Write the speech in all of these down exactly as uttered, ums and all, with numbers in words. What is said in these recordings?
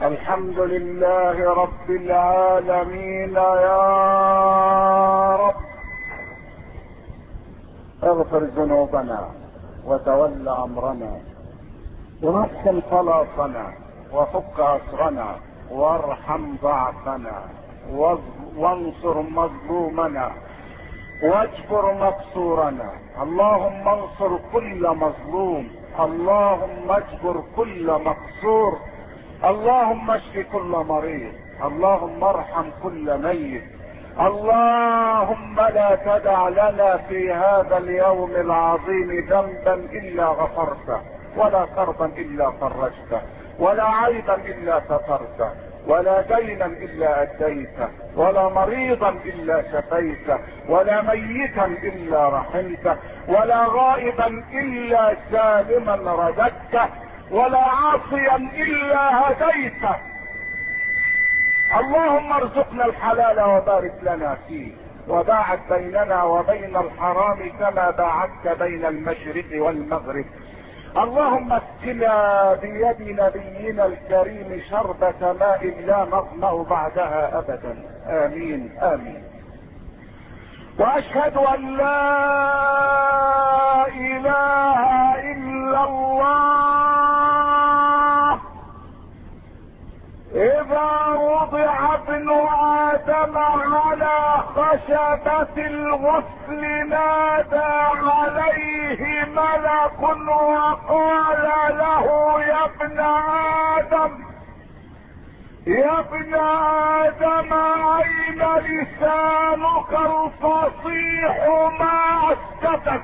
الحمد لله رب العالمين. يا رب اغفر ذنوبنا وتول امرنا ونحسن خلاصنا وفك اسرنا وارحم ضعفنا وانصر مظلومنا واجبر مكسورنا. اللهم انصر كل مظلوم، اللهم اجبر كل مكسور، اللهم اشف كل مريض، اللهم ارحم كل ميت. اللهم لا تدع لنا في هذا اليوم العظيم ذنبا الا غفرته، ولا كربا الا فرجته، ولا عيبا الا سترته، ولا دينا الا اديته، ولا مريضا الا شفيته، ولا ميتا الا رحمته، ولا غائبا الا سالما رددته، ولا عاصيا الا هديته. اللهم ارزقنا الحلال وبارك لنا فيه، وباعد بيننا وبين الحرام كما باعدت بين المشرق والمغرب. اللهم اسقنا بيد نبينا الكريم شربة ماء لا نظمأ بعدها ابدا. امين امين. واشهد ان لا اله الا الله. اذا وضع ابن ادم على خشبة الغسل نادى عليه ملك وقال له يا ابن ادم يا ابن ادم اين لسانك الفصيح ما اسكتك؟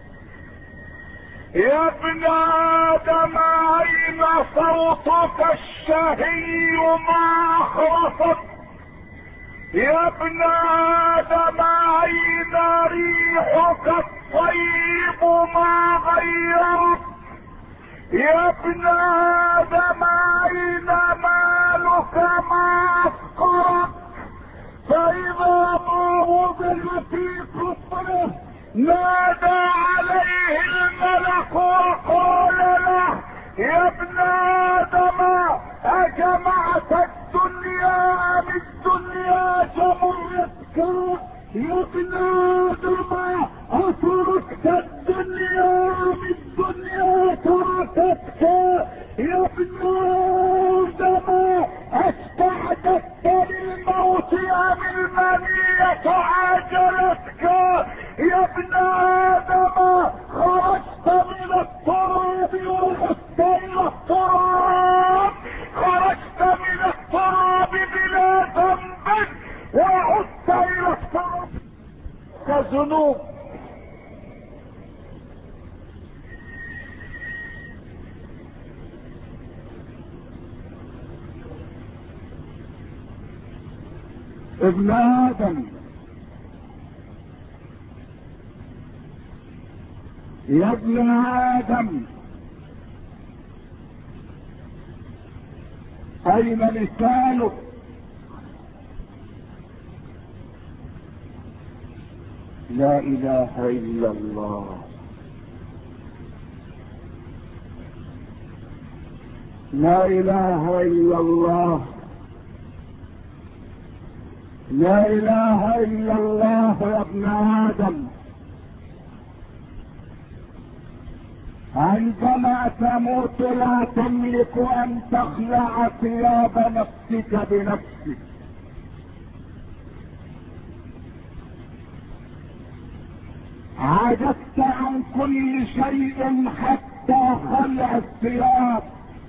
يا ابن ادم اين صوتك الشهي ما اخرسك؟ يا ابن ادم اين ريحك الطيب ما غيرت؟ يا ابن ادم اين مالك ما افقرك؟ فاذا ما وضع في قصره نادى عليه الملك وقال له يا ابن ادم اجمعت الدنيا ام الدنيا جمعتك؟ يا ابن ادم اتركت الدنيا ام الدنيا تركتك؟ يا ابن ادم استعددت للموت ام المنية عاجلتك؟ يا ابن ادم خرجت من التراب ورحت الى التراب، خرجت من التراب بلا ذنب وعدت الى التراب كذنوب. ابن ادم يا ابن ادم اين لسانك؟ لا اله الا الله. لا اله الا الله. لا اله الا الله. يا ابن ادم عندما تموت لا تملك ان تخلع ثياب نفسك بنفسك. عجزت عن كل شيء حتى خلع الثياب.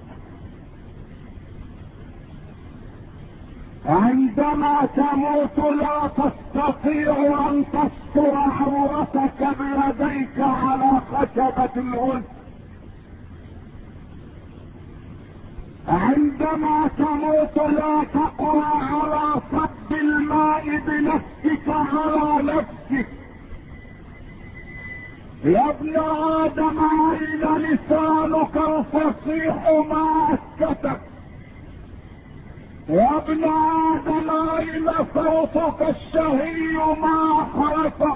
عندما تموت لا تستطيع ان تستر عورتك بيديك على خشبة الغسل. عندما تموت لا تقوى على صب الماء بنفسك على نفسك. يا ابن ادم اين لسانك الفصيح ما اسكتك؟ يا ابن ادم اين صوتك الشهي ما اخرسك؟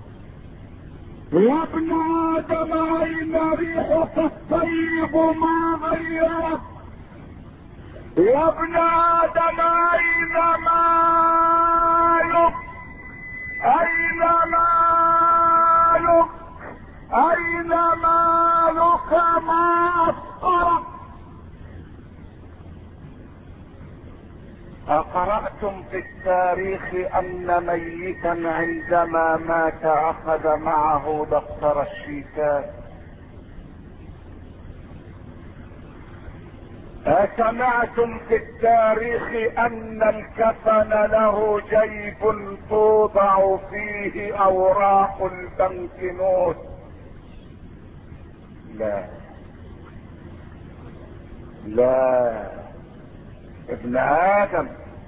يا ابن ادم اين ريحك الطيب ما غيرك؟ يا ابن ادم اين مالك؟ اين مالك؟ اين مالك؟ ما اصغرك؟ أقرأتم في التاريخ أن ميتا عندما مات أخذ معه دفتر الشيكات؟ أسمعتم في التاريخ أن الكفن له جيب توضع فيه أوراق البنكنوت؟ لا لا. ابن آدم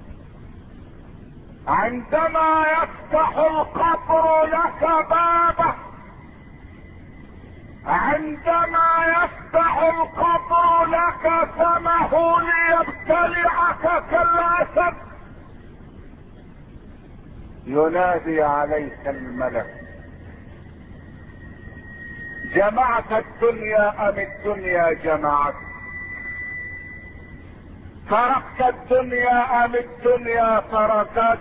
عندما يفتح القبر لك بابه، عندما يفتح القبر لك فمه ليبتلعك كالاسد، ينادي عليك الملك: جمعت الدنيا ام الدنيا جمعت؟ تركت الدنيا ام الدنيا تركت؟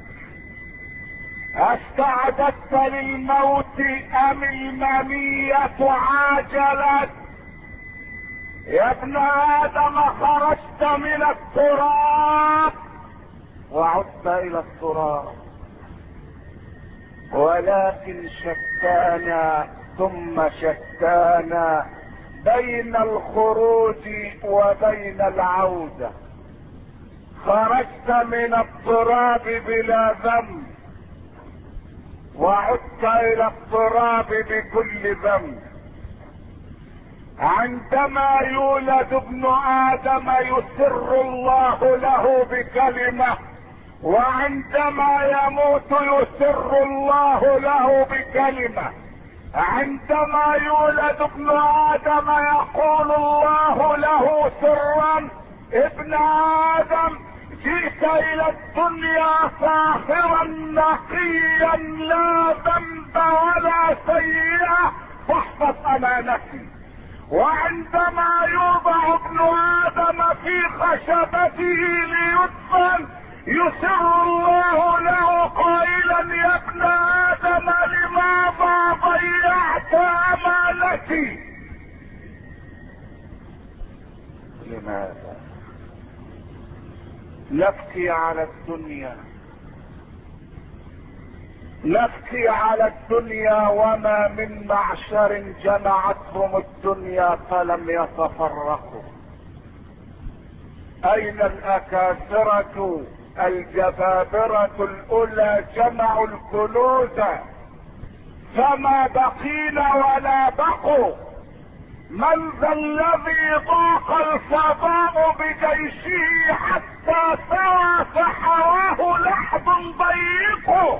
استعددت للموت ام المنية عاجلت؟ يا ابن ادم خرجت من التراب وعدت الى التراب، ولكن شتانا ثم شتانا بين الخروج وبين العودة. خرجت من التراب بلا ذنب وعدت الى التراب بكل ذنب. عندما يولد ابن ادم يسر الله له بكلمة، وعندما يموت يسر الله له بكلمة. عندما يولد ابن ادم يقول الله له سرا: ابن ادم جئت الى الدنيا فاخرا نقيا لا ذنب ولا سيئة فاحفظ امانتي. وعندما يوضع ابن ادم في خشبته ليدفن يسر الله له قائلا: يا ابن ادم لماذا ضيعت امانتي؟ لماذا نبكي على الدنيا؟ نبكي على الدنيا وما من معشر جمعتهم الدنيا فلم يتفرقوا. اين الاكاثرة الجبابرة الاولى جمعوا الكنوز فما بقينا ولا بقوا؟ من ذا الذي ضاق الفضاء بجيشه حتى سوى فحواه لحد ضيق؟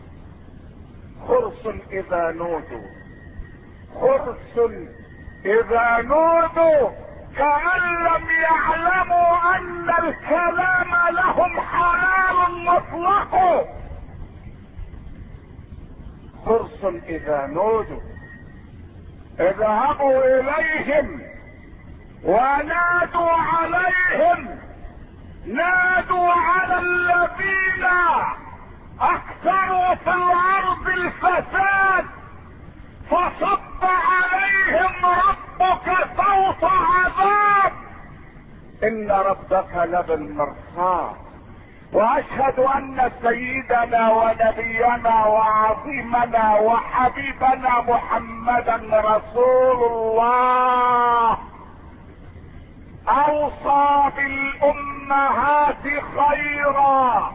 خرس اذا نودوا، خرس اذا نودوا كأن لم يعلموا ان الكلام لهم حلال مطلق. خرس اذا نودوا اذهبوا اليهم ونادوا عليهم، نادوا على الذين اكثروا في الارض الفساد فصب عليهم ربك صوت عذاب ان ربك لبالمرصاد. واشهد ان سيدنا ونبينا وعظيمنا وحبيبنا محمدا رسول الله اوصى بالامهات خيرا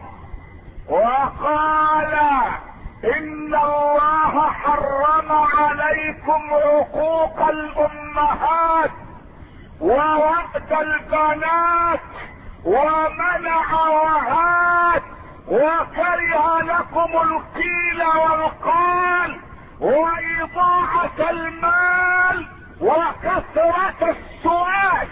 وقال: ان الله حرم عليكم عقوق الامهات ووأد البنات ومنع وهات وكره لكم القيل والقال واضاعة المال وكثرة السؤال.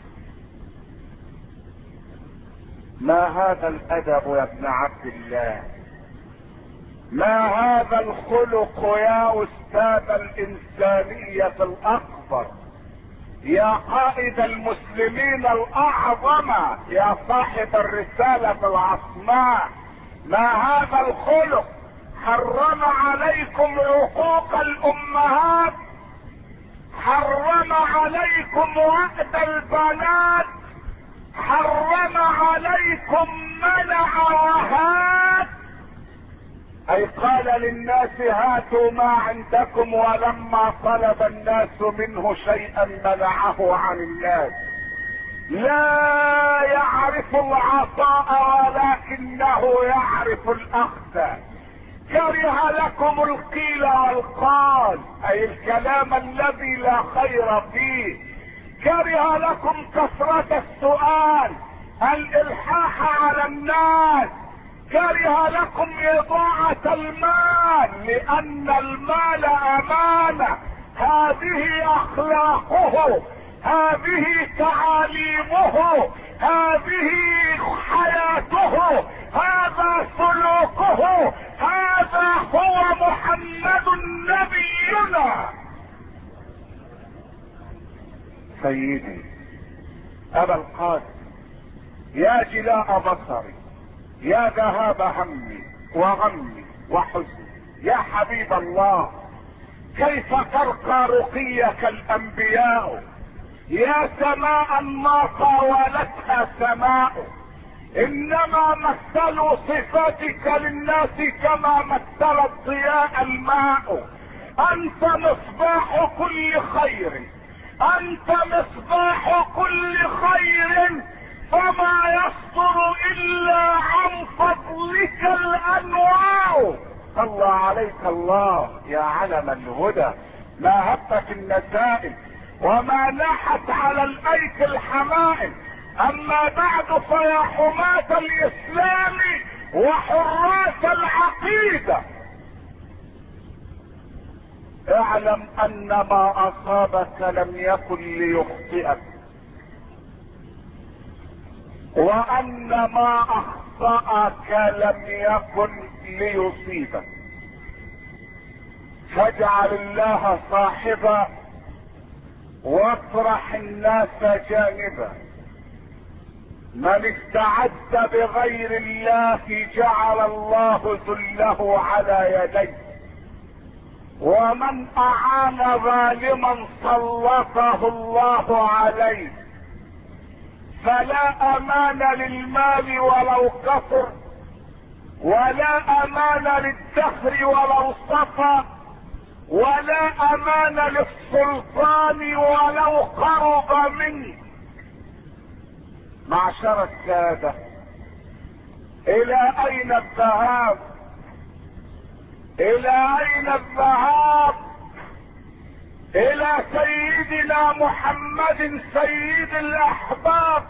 ما هذا الادب يا ابن عبد الله؟ ما هذا الخلق يا استاذ الانسانية الاكبر؟ يا قائد المسلمين الاعظم، يا صاحب الرسالة العصماء، ما هذا الخلق؟ حرم عليكم عقوق الامهات، حرم عليكم وعد البنات، حرم عليكم منع وهات. اي قال للناس هاتوا ما عندكم، ولما طلب الناس منه شيئا منعه عن الناس. لا يعرف العطاء ولكنه يعرف الاخذ. كره لكم القيل والقال، اي الكلام الذي لا خير فيه. كره لكم كثرة السؤال، الالحاح على الناس. كره لكم اضاعة المال، لان المال امانة. هذه اخلاقه، هذه تعاليمه، هذه حياته، هذا سلوكه، هذا هو محمد نبينا. سيدي ابا القاسم، يا جلاء بصري، يا ذهاب همي وغمي وحزني، يا حبيب الله، كيف ترقى رقيك الانبياء؟ يا سماء ما طاولتها سماء. انما مثلوا صفاتك للناس كما مثل الضياء الماء. انت مصباح كل خير، انت مصباح كل خير، فما يصدر الا عن فضلك الانواع. صلى عليك الله يا علم الهدى، ما هبت النسائم وما ناحت على الايك الحمائم. اما بعد فيا حماة الاسلام وحراس العقيدة، اعلم ان ما اصابك لم يكن ليخطئك، وان ما اخطأك لم يكن ليصيبك. فاجعل الله صاحبا واطرح الناس جانبا. من استعد بغير الله جعل الله ذله على يديه، ومن اعان ظالما سلطه الله عليه. فلا امان للمال ولو كثر، ولا امان للدهر ولو صفى، ولا امان للسلطان ولو قرب منه. معشر السادة، الى اين الذهاب؟ الى اين الذهاب؟ الى سيدنا محمد سيد الاحباب.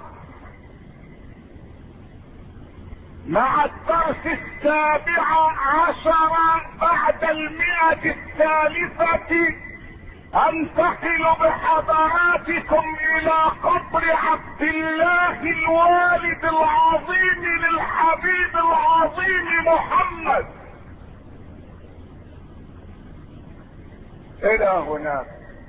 مع الدرس السابع عشر بعد المئة الثالثة انتقل بحضراتكم الى قبر عبد الله الوالد العظيم للحبيب العظيم محمد. الى هناك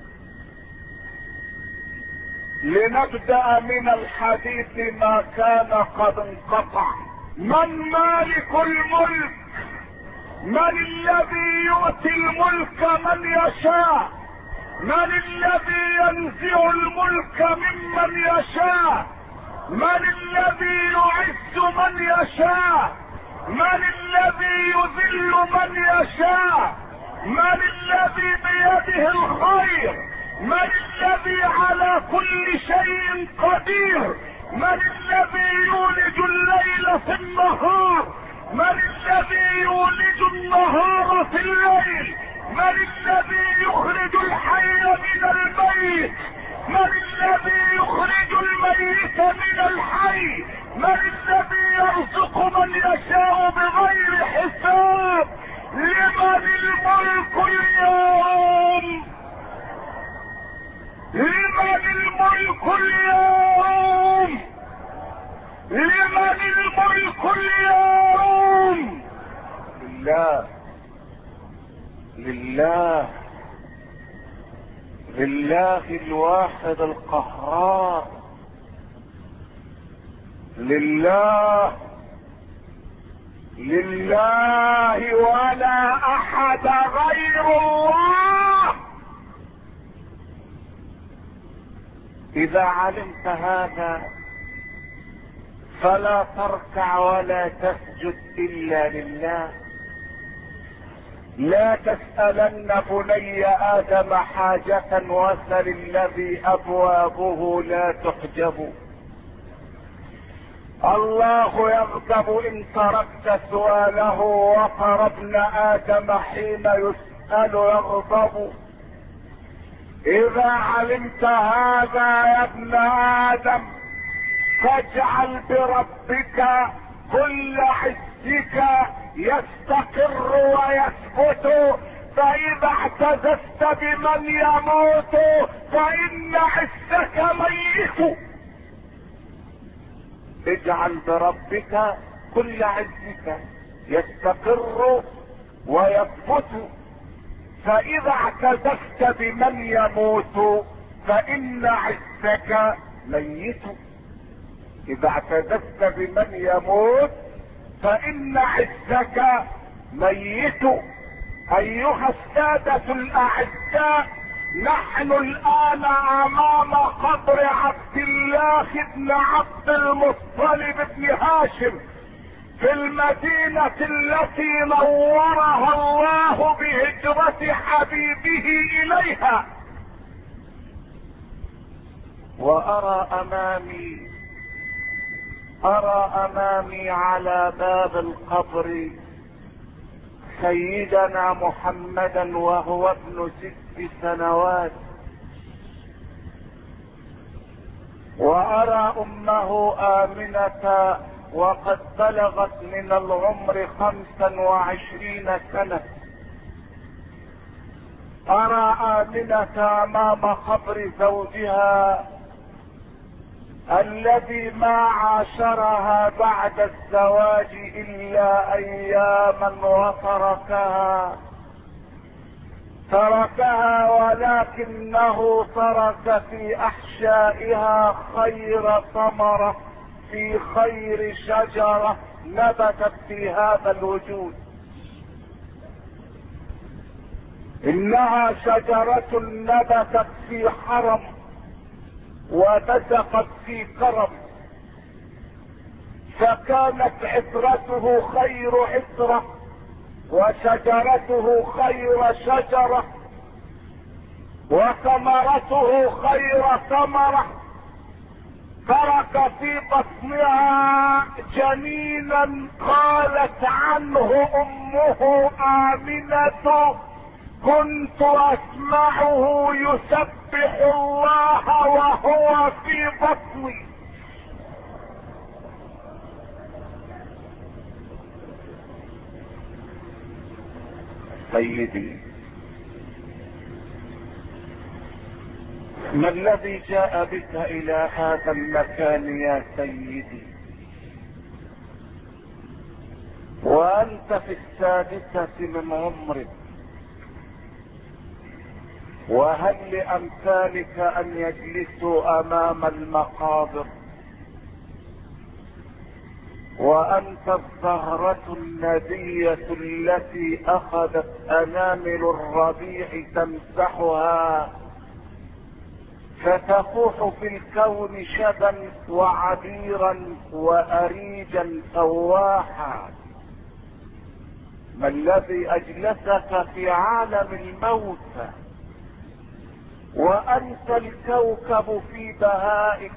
لنبدأ من الحديث ما كان قد انقطع. من مالك الملك؟ من الذي يؤتي الملك من يشاء؟ من الذي ينزع الملك ممن يشاء؟ من الذي يعز من يشاء؟ من الذي يذل من يشاء؟ من الذي بيده الخير؟ من الذي على كل شيء قدير؟ من الذي يولج الليل في النهار؟ من الذي يولج النهار في الليل؟ من الذي يخرج الحي من الميت؟ من الذي يخرج الميت من الحي؟ من الذي يرزق من يشاء بغير حساب؟ لمن الملك اليوم؟ لمن الملك اليوم؟ لمن الملك اليوم؟ لله، لله، لله الواحد القهار، لله لله ولا احد غير الله. اذا علمت هذا فلا تركع ولا تسجد الا لله. لا تسألن بني آدم حاجة وسل الذي أبوابه لا تحجب. الله يغضب إن تركت سؤاله، وترى ابن آدم حين يسأل يغضب. إذا علمت هذا يا ابن آدم فاجعل بربك كل عزك يستقر ويثبت، فإذا اعتززت بمن يموت فإن عزك ميت. اجعل بربك كل عزك يستقر ويثبت، فإذا اعتززت بمن يموت فإن عزك ميت. إذا اعتززت بمن يموت فإن عزك ميت. أيها السادة الأعزاء، نحن الآن أمام قبر عبد الله بن عبد المطلب بن هاشم في المدينة التي نورها الله بهجرة حبيبه إليها. وأرى أمامي أرى أمامي على باب القبر سيدنا محمدا وهو ابن ست سنوات، وأرى أمه آمنة وقد بلغت من العمر خمسا وعشرين سنة. أرى آمنة أمام قبر زوجها الذي ما عاشرها بعد الزواج إلا أياما وتركها تركها ولكنه ترك في أحشائها خير ثمرة في خير شجرة نبتت في هذا الوجود. إنها شجرة نبتت في حرم وبزقت في كرم، فكانت عطرته خير عطرة وشجرته خير شجرة وثمرته خير ثمرة. ترك في بطنها جنينا قالت عنه امه آمنة كنت اسمعه يسبح الله وهو في بطني. سيدي، ما الذي جاء بك الى هذا المكان يا سيدي وانت في السادسة من عمرك؟ وهل لامثالك ان يجلسوا امام المقابر وانت الزهرة الندية التي اخذت انامل الربيع تمسحها فتفوح في الكون شبا وعبيرا واريجا فواحا؟ ما الذي اجلسك في عالم الموتى وانت الكوكب في بهائك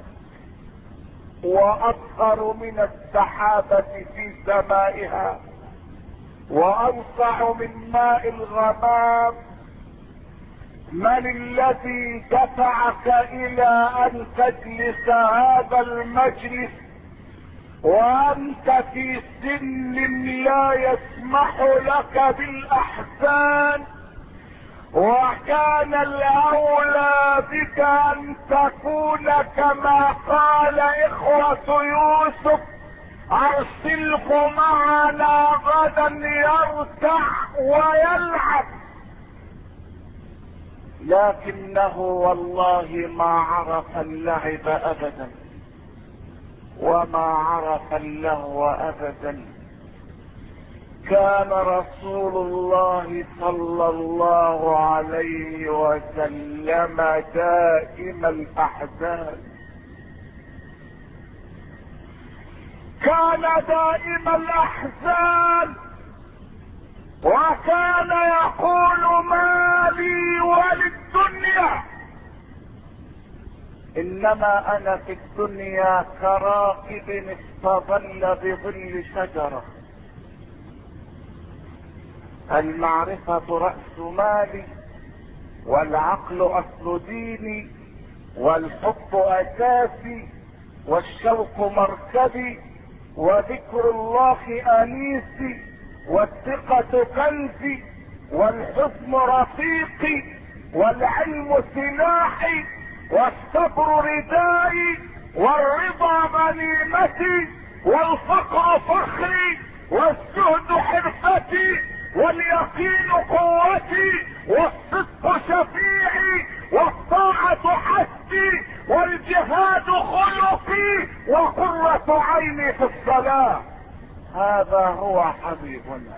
واصغر من السحابة في سمائها وانصع من ماء الغمام؟ من الذي دفعك الى ان تجلس هذا المجلس وانت في سن لا يسمح لك بالاحزان؟ وكان الاولى بك ان تكون كما قال اخوة يوسف ارسله معنا غدا يرتع ويلعب. لكنه والله ما عرف اللعب ابدا وما عرف اللهو ابدا. كان رسول الله صلى الله عليه وسلم دائم الاحزان، كان دائم الاحزان، وكان يقول ما لي وللدنيا، انما انا في الدنيا كراكب استظل بظل شجرة. المعرفة رأس مالي، والعقل اصل ديني، والحب اساسي، والشوق مركبي، وذكر الله انيسي، والثقة كنزي، والحزن رفيقي، والعلم سلاحي، والصبر ردائي، والرضا غنيمتي، والفقر فخري، والزهد حرفتي، واليقين قوتي، والصدق شفيعي، والطاعة حسي، والجهاد خلقي، وقرة عيني في الصلاة. هذا هو حبيبنا،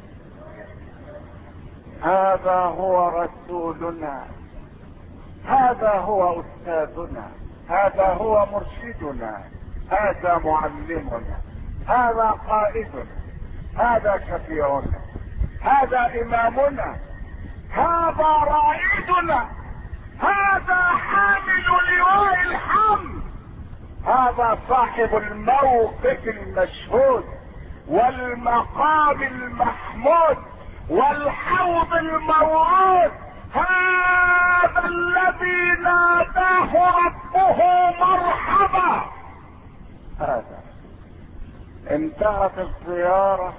هذا هو رسولنا، هذا هو استاذنا، هذا هو مرشدنا، هذا معلمنا، هذا قائدنا، هذا شفيعنا، هذا امامنا، هذا رائدنا، هذا حامل لواء الحمد، هذا صاحب الموقف المشهود والمقام المحمود والحوض الموعود، هذا الذي ناداه ربه مرحبا. هذا انتهت الزيارة،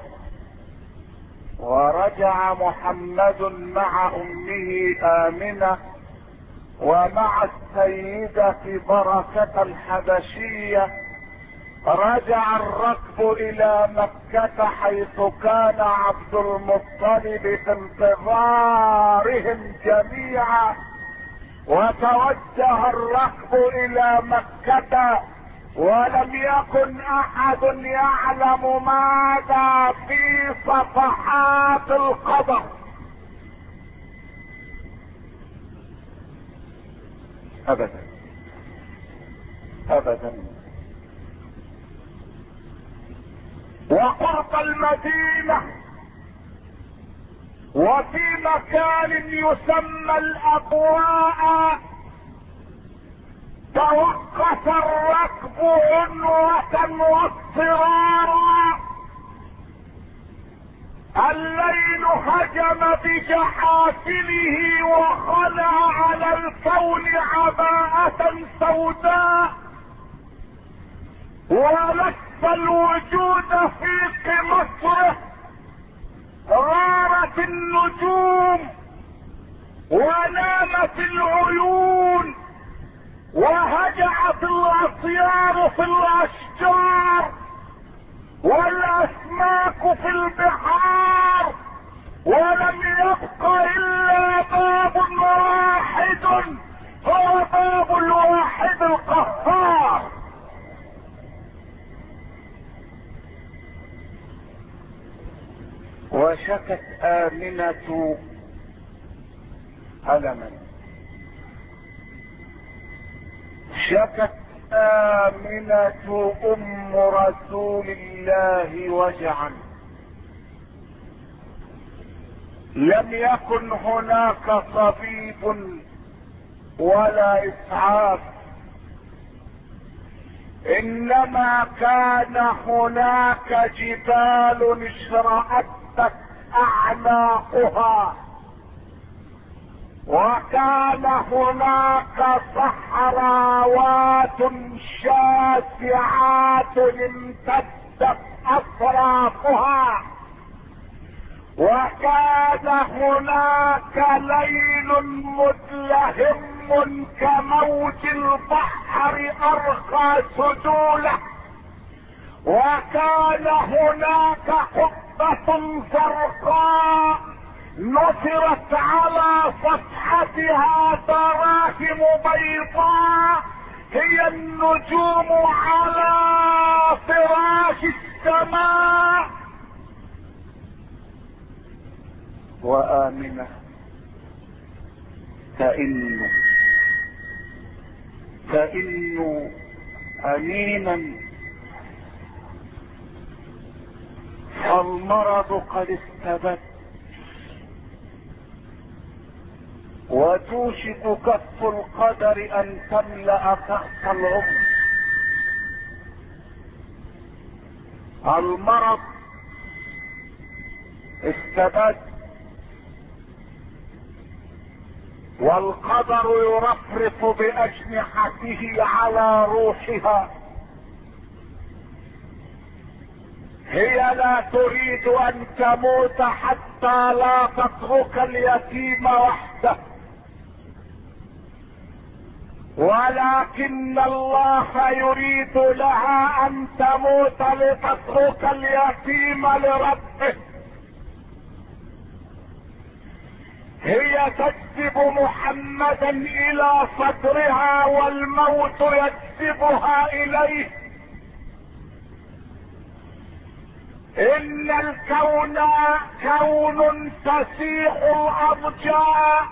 ورجع محمد مع امه آمنة ومع السيدة بركة الحبشية. رجع الركب الى مكة حيث كان عبد المطلب في انتظارهم جميعا، وتوجه الركب الى مكة، ولم يكن احد يعلم ماذا في صفحات القبر ابدا ابدا. وقرب المدينة وفي مكان يسمى الابواء توقف الركب عنوة واضطرارا. الليل هجم بجحافله وخلع على الكون عباءة سوداء، ولف الوجود في مصره. غارت النجوم ونامت العيون وهجعت الاطيار في الاشجار والاسماك في البحار، ولم يبق الا باب واحد هو باب الواحد القهار. وشكت آمنة ألما، شكت آمنة أم رسول الله وجعا. لم يكن هناك طبيب ولا إسعاف، انما كان هناك جبال اشرأت اعناقها، وكان هناك صحراوات شاسعات امتدت اطرافها، وكان هناك ليل مدلهم كموج البحر ارخى سجوله، وكان هناك قبة زرقاء نثرت كانت على صفحتها دراهم بيضاء هي النجوم على فراش السماء. وآمنة تئن تئن أمينا، فالمرض قد استبد وتوشك كف القدر ان تملأ كأس العمر. المرض استبد والقدر يرفرف بأجنحته على روحها. هي لا تريد ان تموت حتى لا تترك اليتيم وحده، ولكن الله يريد لها ان تموت لتترك اليتيم لربه. هي تجذب محمدا الى صدرها والموت يجذبها اليه. ان الكون كون تسيح الارجاء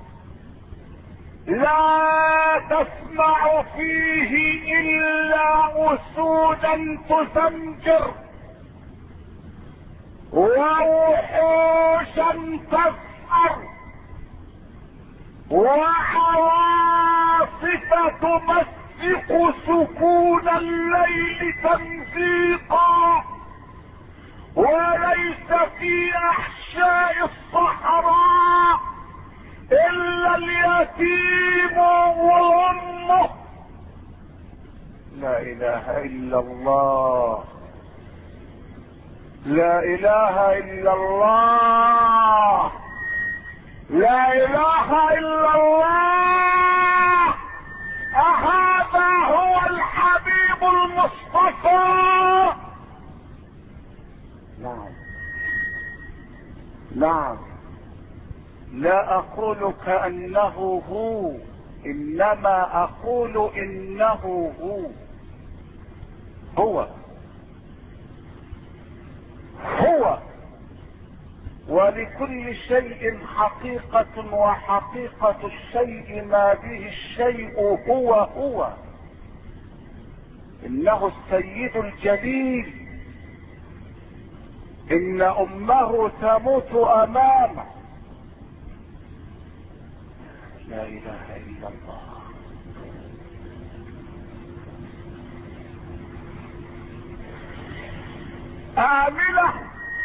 لا تسمع فيه الا اسودا تزمجر ووحوشا تسأر وعواصف تمزق سكون الليل تمزيقا، وليس في احشاء الصحراء الا اليتيم وامه. لا اله الا الله، لا اله الا الله، لا اله الا الله. اهذا هو الحبيب المصطفى. نعم نعم، لا اقول كأنه هو، انما اقول انه هو. هو هو ولكل شيء حقيقة، وحقيقة الشيء ما به الشيء هو هو. انه السيد الجليل، ان امه تموت امامه. لا اله الا الله. آمنة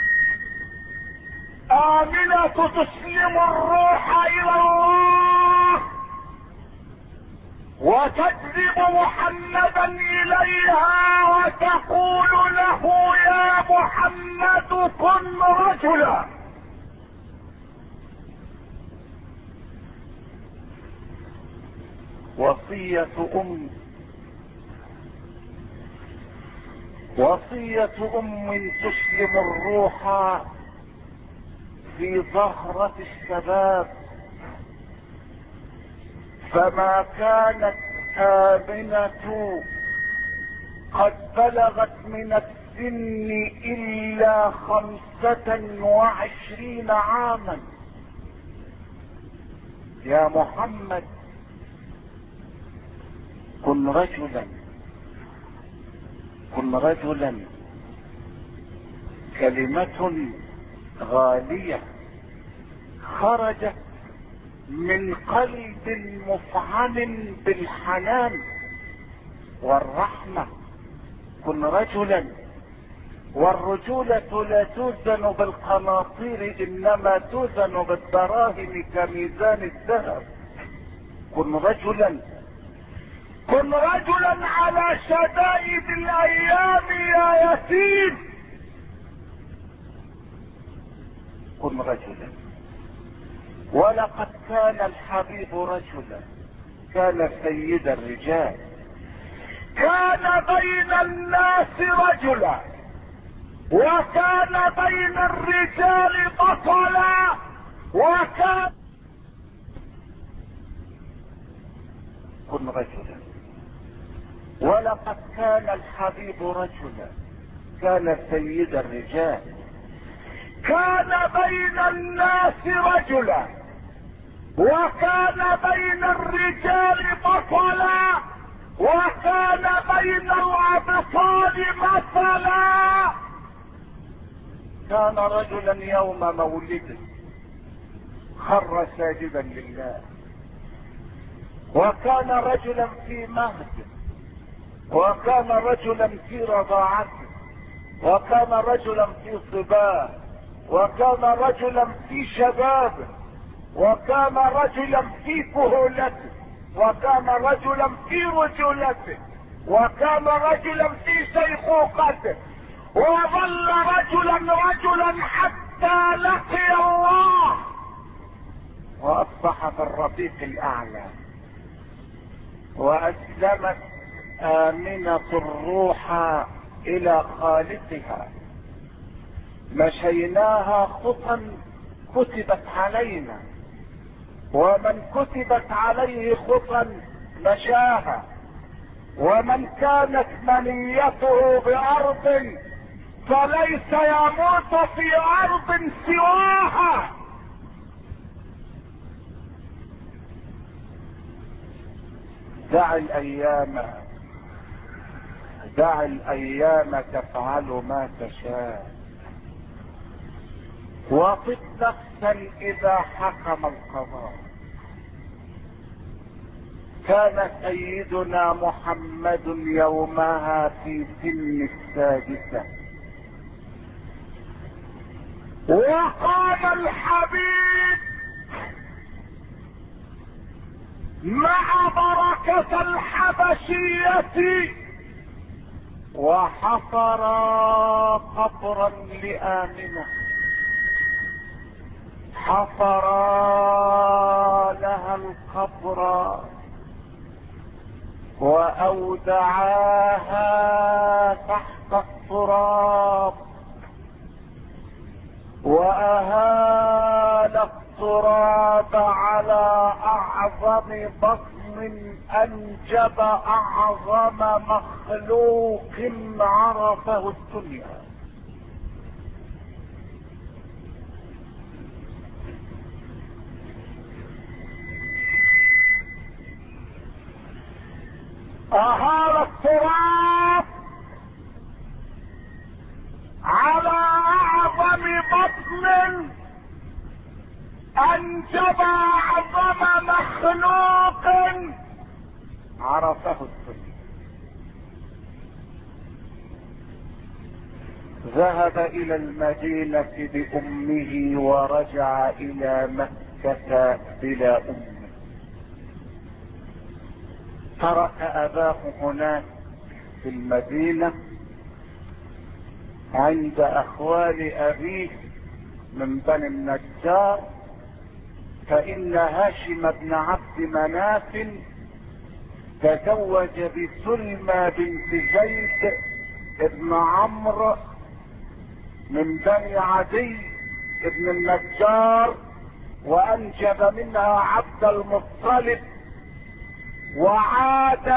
آمنة تسلم الروح إلى الله وتجذب محمدا إليها وتقول له يا محمد كن رجلا. وصية أم وصية أم تسلم الروح في ظهرة الشباب، فما كانت آمنة قد بلغت من السن إلا خمسة وعشرين عاما. يا محمد كن رجلا، كن رجلا. كلمة غالية خرجت من قلب مفعم بالحنان والرحمة. كن رجلا. والرجولة لا توزن بالقناطير، انما توزن بالدراهم كميزان الذهب. كن رجلا، كن رجلا على شدائد الايام يا يتيم. كن رجلا. ولقد كان الحبيب رجلا، كان سيد الرجال، كان بين الناس رجلا، وكان بين الرجال بطلا، وكان كن رجلا، ولقد كان الحبيب رجلا، كان سيد الرجال، كان بين الناس رجلا، وكان بين الرجال بطلا، وكان بين الابطال مثلا. كان رجلا يوم مولده خر ساجدا لله، وكان رجلا في مهده، وكان رجلا في رضاعته، وكان رجلا في صباه، وكان رجلا في شبابه، وكان رجلا في كهولته، وكان رجلا في رجولته، وكان رجلا في شيخوخته، وظل رجلا رجلا حتى لقي الله واصبح في الرفيق الاعلى. واسلمت امنة الروح الى خالقها، مشيناها خطا كتبت علينا، ومن كتبت عليه خطا مشاها، ومن كانت منيته بارض فليس يموت في ارض سواها. دع الايام دع الايام تفعل ما تشاء، وطب نفسا اذا حكم القضاء. كان سيدنا محمد يومها في سن السادسة، وقام الحبيب مع بركة الحبشية وحفر قبرا لآمنة، حفر لها القبر وأودعاها تحت التراب، وأهال التراب على أعظم بطن أنجب أعظم مخلوق عرفه الدنيا. أهال التراب على أعظم بطن أنجب أعظم مخلوق عرفه الدنيا. ذهب إلى المدينة بأمه ورجع إلى مكة بلا أم. ترك أباه هناك في المدينة عند أخوال أبيه من بني النجار، فإن هاشم بن عبد مناف تزوج بسلمى بنت زيد ابن عمرو من بني عدي ابن النجار، وأنجب منها عبد المطلب. وعاد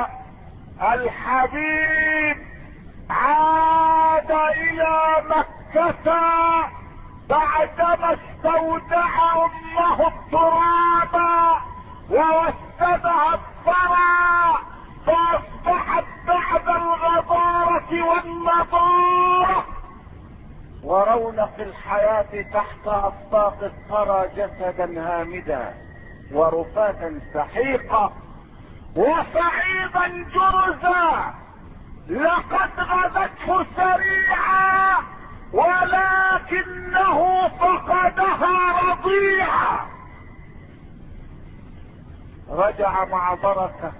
الحبيب عاد الى مكة بعدما استودع امه التراب ووسدها الثرى، فاصبحت بعد الغبارة والنضارة ورونق الحياة تحت اصداق الثرى جسدا هامدا ورفاتا سحيقا وصعيدا جرزا. لقد غدته سريعا ولكنه فقدها رضيعا. رجع مع بركة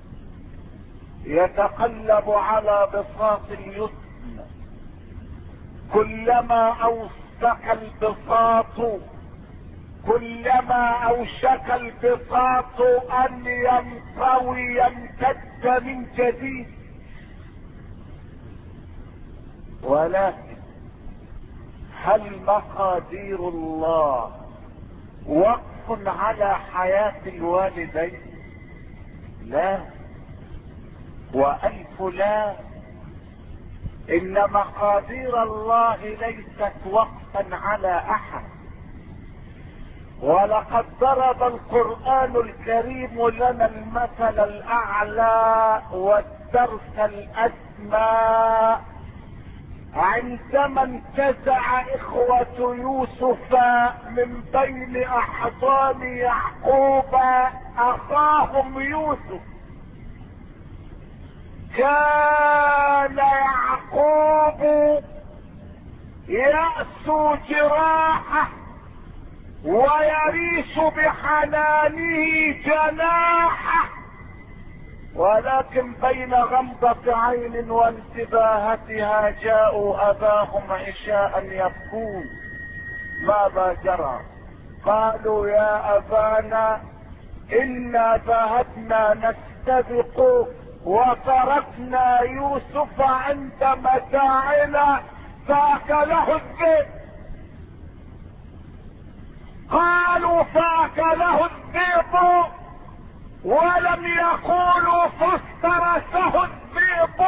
يتقلب على بساط اليتم، كلما اوسك البساط كلما اوشك البساط ان ينطوي يمتد من جديد. ولكن هل مقادير الله وقف على حياة الوالدين؟ لا والف لا. ان مقادير الله ليست وقفا على احد. ولقد ضرب القرآن الكريم لنا المثل الاعلى والدرس الاسمى عندما انتزع اخوة يوسف من بين احضان يعقوب اخاهم يوسف. كان يعقوب يأسو جراحه ويريش بحنانه جناحه، ولكن بين غمضة عين وانتباهتها جاءوا اباهم عشاء يبكون. ماذا جرى؟ قالوا يا ابانا انا ذهبنا نستبق وتركنا يوسف عند متاعنا فاكله الذئب. قالوا فاكله الذئب ولم يقولوا فافترسه الذئب،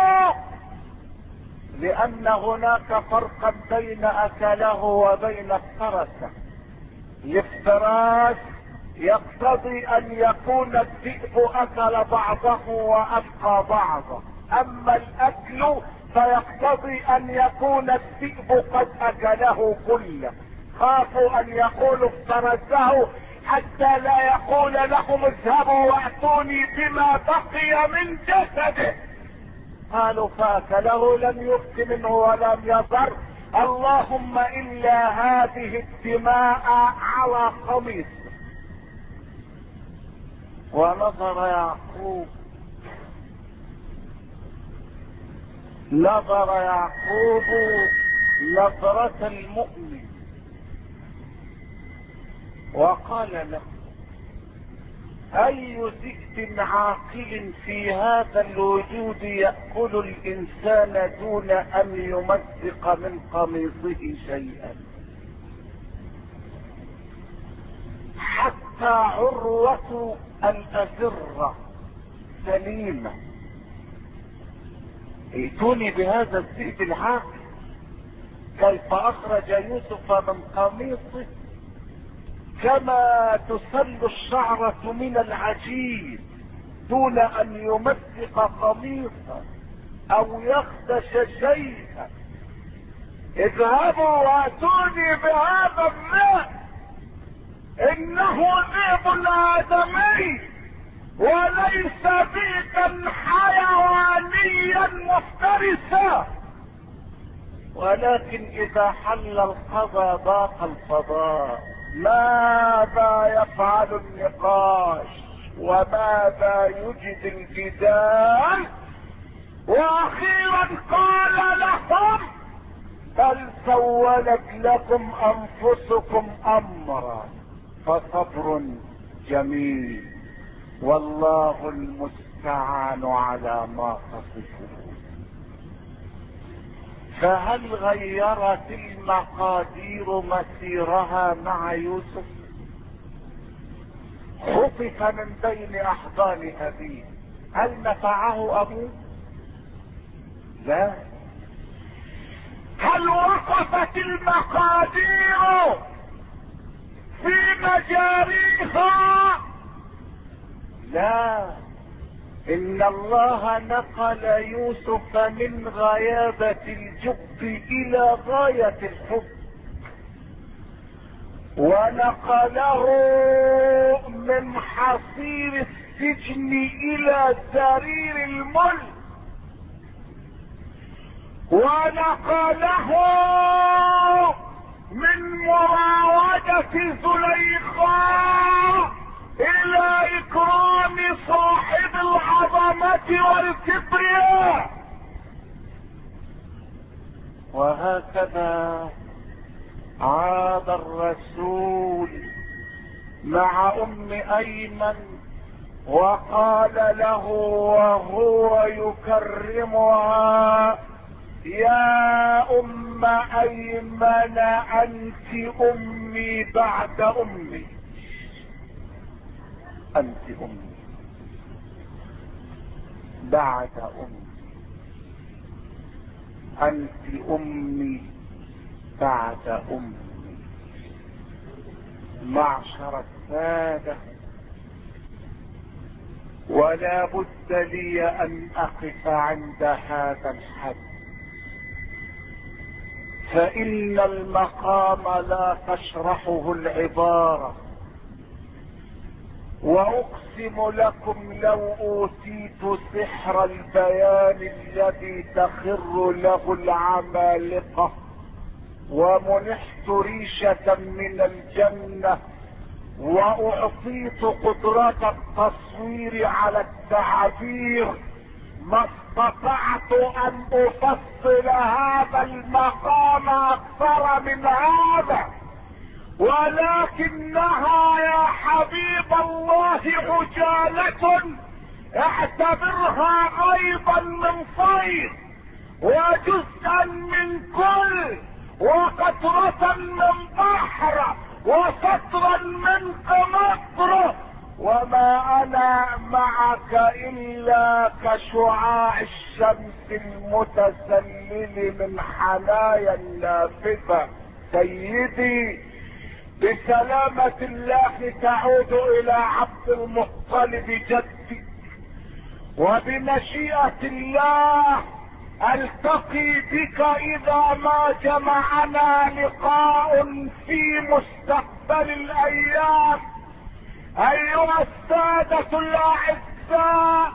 لان هناك فرقا بين اكله وبين افترسه. الافتراس يقتضي ان يكون الذئب اكل بعضه وابقى بعضه، اما الاكل فيقتضي ان يكون الذئب قد اكله كله. خافوا ان يقولوا افترسه حتى لا يقول لهم اذهبوا واتوني بما بقي من جسده. قالوا فاكله لم يبق منه ولم يضر، اللهم الا هذه الدماء على قميص. ونظر يعقوب نظر يعقوب نظرة المؤمن وقال له اي ذئب عاقل في هذا الوجود يأكل الانسان دون ان يمزق من قميصه شيئا؟ حتى عروة الأزرة سليمة. ائتوني بهذا الذئب العاقل كيف اخرج يوسف من قميصه كما تسل الشعرة من العجين دون ان يمزق قميصا او يخدش شيئا. اذهبوا واتوني بهذا الذئب انه ذئب آدمي وليس ذئبا حيوانيا مفترسا، ولكن اذا حل القضاء ضاق الفضاء. ماذا يفعل النقاش وماذا يجد الجدال؟ واخيرا قال لهم بل سولت لكم انفسكم امرا فصبر جميل والله المستعان على ما تصفون. فهل غيرت المقادير مسيرها مع يوسف؟ خطف من بين احضان ابيه، هل نفعه ابوه؟ لا. هل وقفت المقادير في مجاريها؟ لا. ان الله نقل يوسف من غيابة الجب الى غاية الحب، ونقله من حصير السجن الى سرير الملك، ونقله من مراودة زليخاء الى اكرام صاحب العظمة والكبرياء. وهكذا عاد الرسول مع ام ايمن وقال له وهو يكرمها يا ام ايمن انت امي بعد امي. انت امي بعد امي، انت امي بعد امي. معشر السادة، ولا بد لي ان اقف عند هذا الحد، فان المقام لا تشرحه العبارة. واقسم لكم لو اوتيت سحر البيان الذي تخر له العمالقة، ومنحت ريشة من الجنة، واعطيت قدرة التصوير على التعبير، ما استطعت ان افصل هذا المقام اكثر من هذا. ولكنها يا حبيب الله عجالة، اعتبرها ايضا من صيد، وجزءا من كل، وقطرة من بحر، وسطرا من قمطر. وما انا معك الا كشعاع الشمس المتسلل من حنايا النافذة. سيدي، بسلامة الله تعود الى عبد المطلب جدي، وبمشيئة الله التقي بك اذا ما جمعنا لقاء في مستقبل الايام. ايها السادة الاعزاء،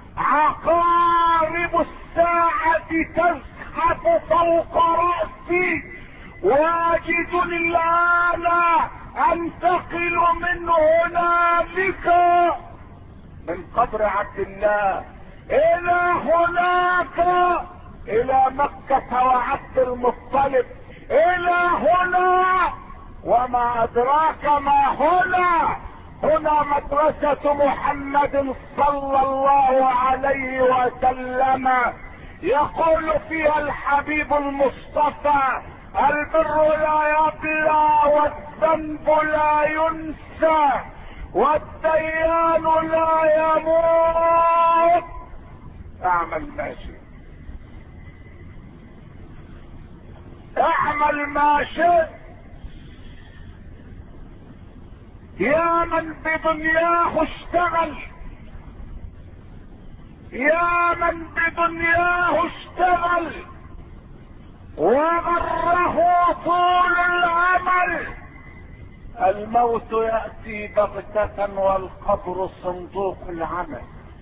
عقارب الساعة تزحف فوق رأسي، واجد الان انتقل من هنالك من قبر عبد الله الى هناك، الى مكة وعبد المطلب، الى هنا. وما ادراك ما هنا؟ هنا مدرسة محمد صلى الله عليه وسلم، يقول فيها الحبيب المصطفى: البر لا يبلى، والذنب لا ينسى، والديان لا يموت. اعمل ما شئت، اعمل ما شئت. يا من بدنياه اشتغل، يا من بدنياه اشتغل وغره طول العمل، الموت يأتي بغتة والقبر صندوق العمل.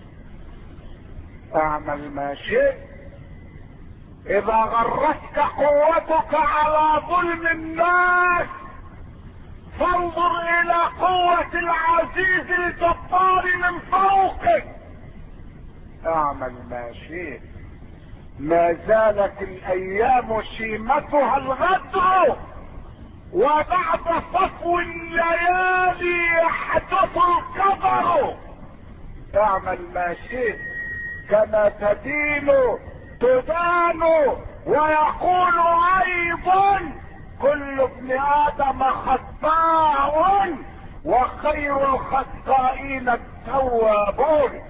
اعمل ما شئت. اذا غرتك قوتك على ظلم الناس، فانظر الى قوة العزيز الجبار من فوقك. اعمل ما شئت. ما زالت الايام شيمتها الغدر، وبعد صفو الليالي يحدث القدر. اعمل ما شئت. كما تدين تدان. ويقول ايضا: كل ابن ادم خطاء، وخير الخطائين التوابون.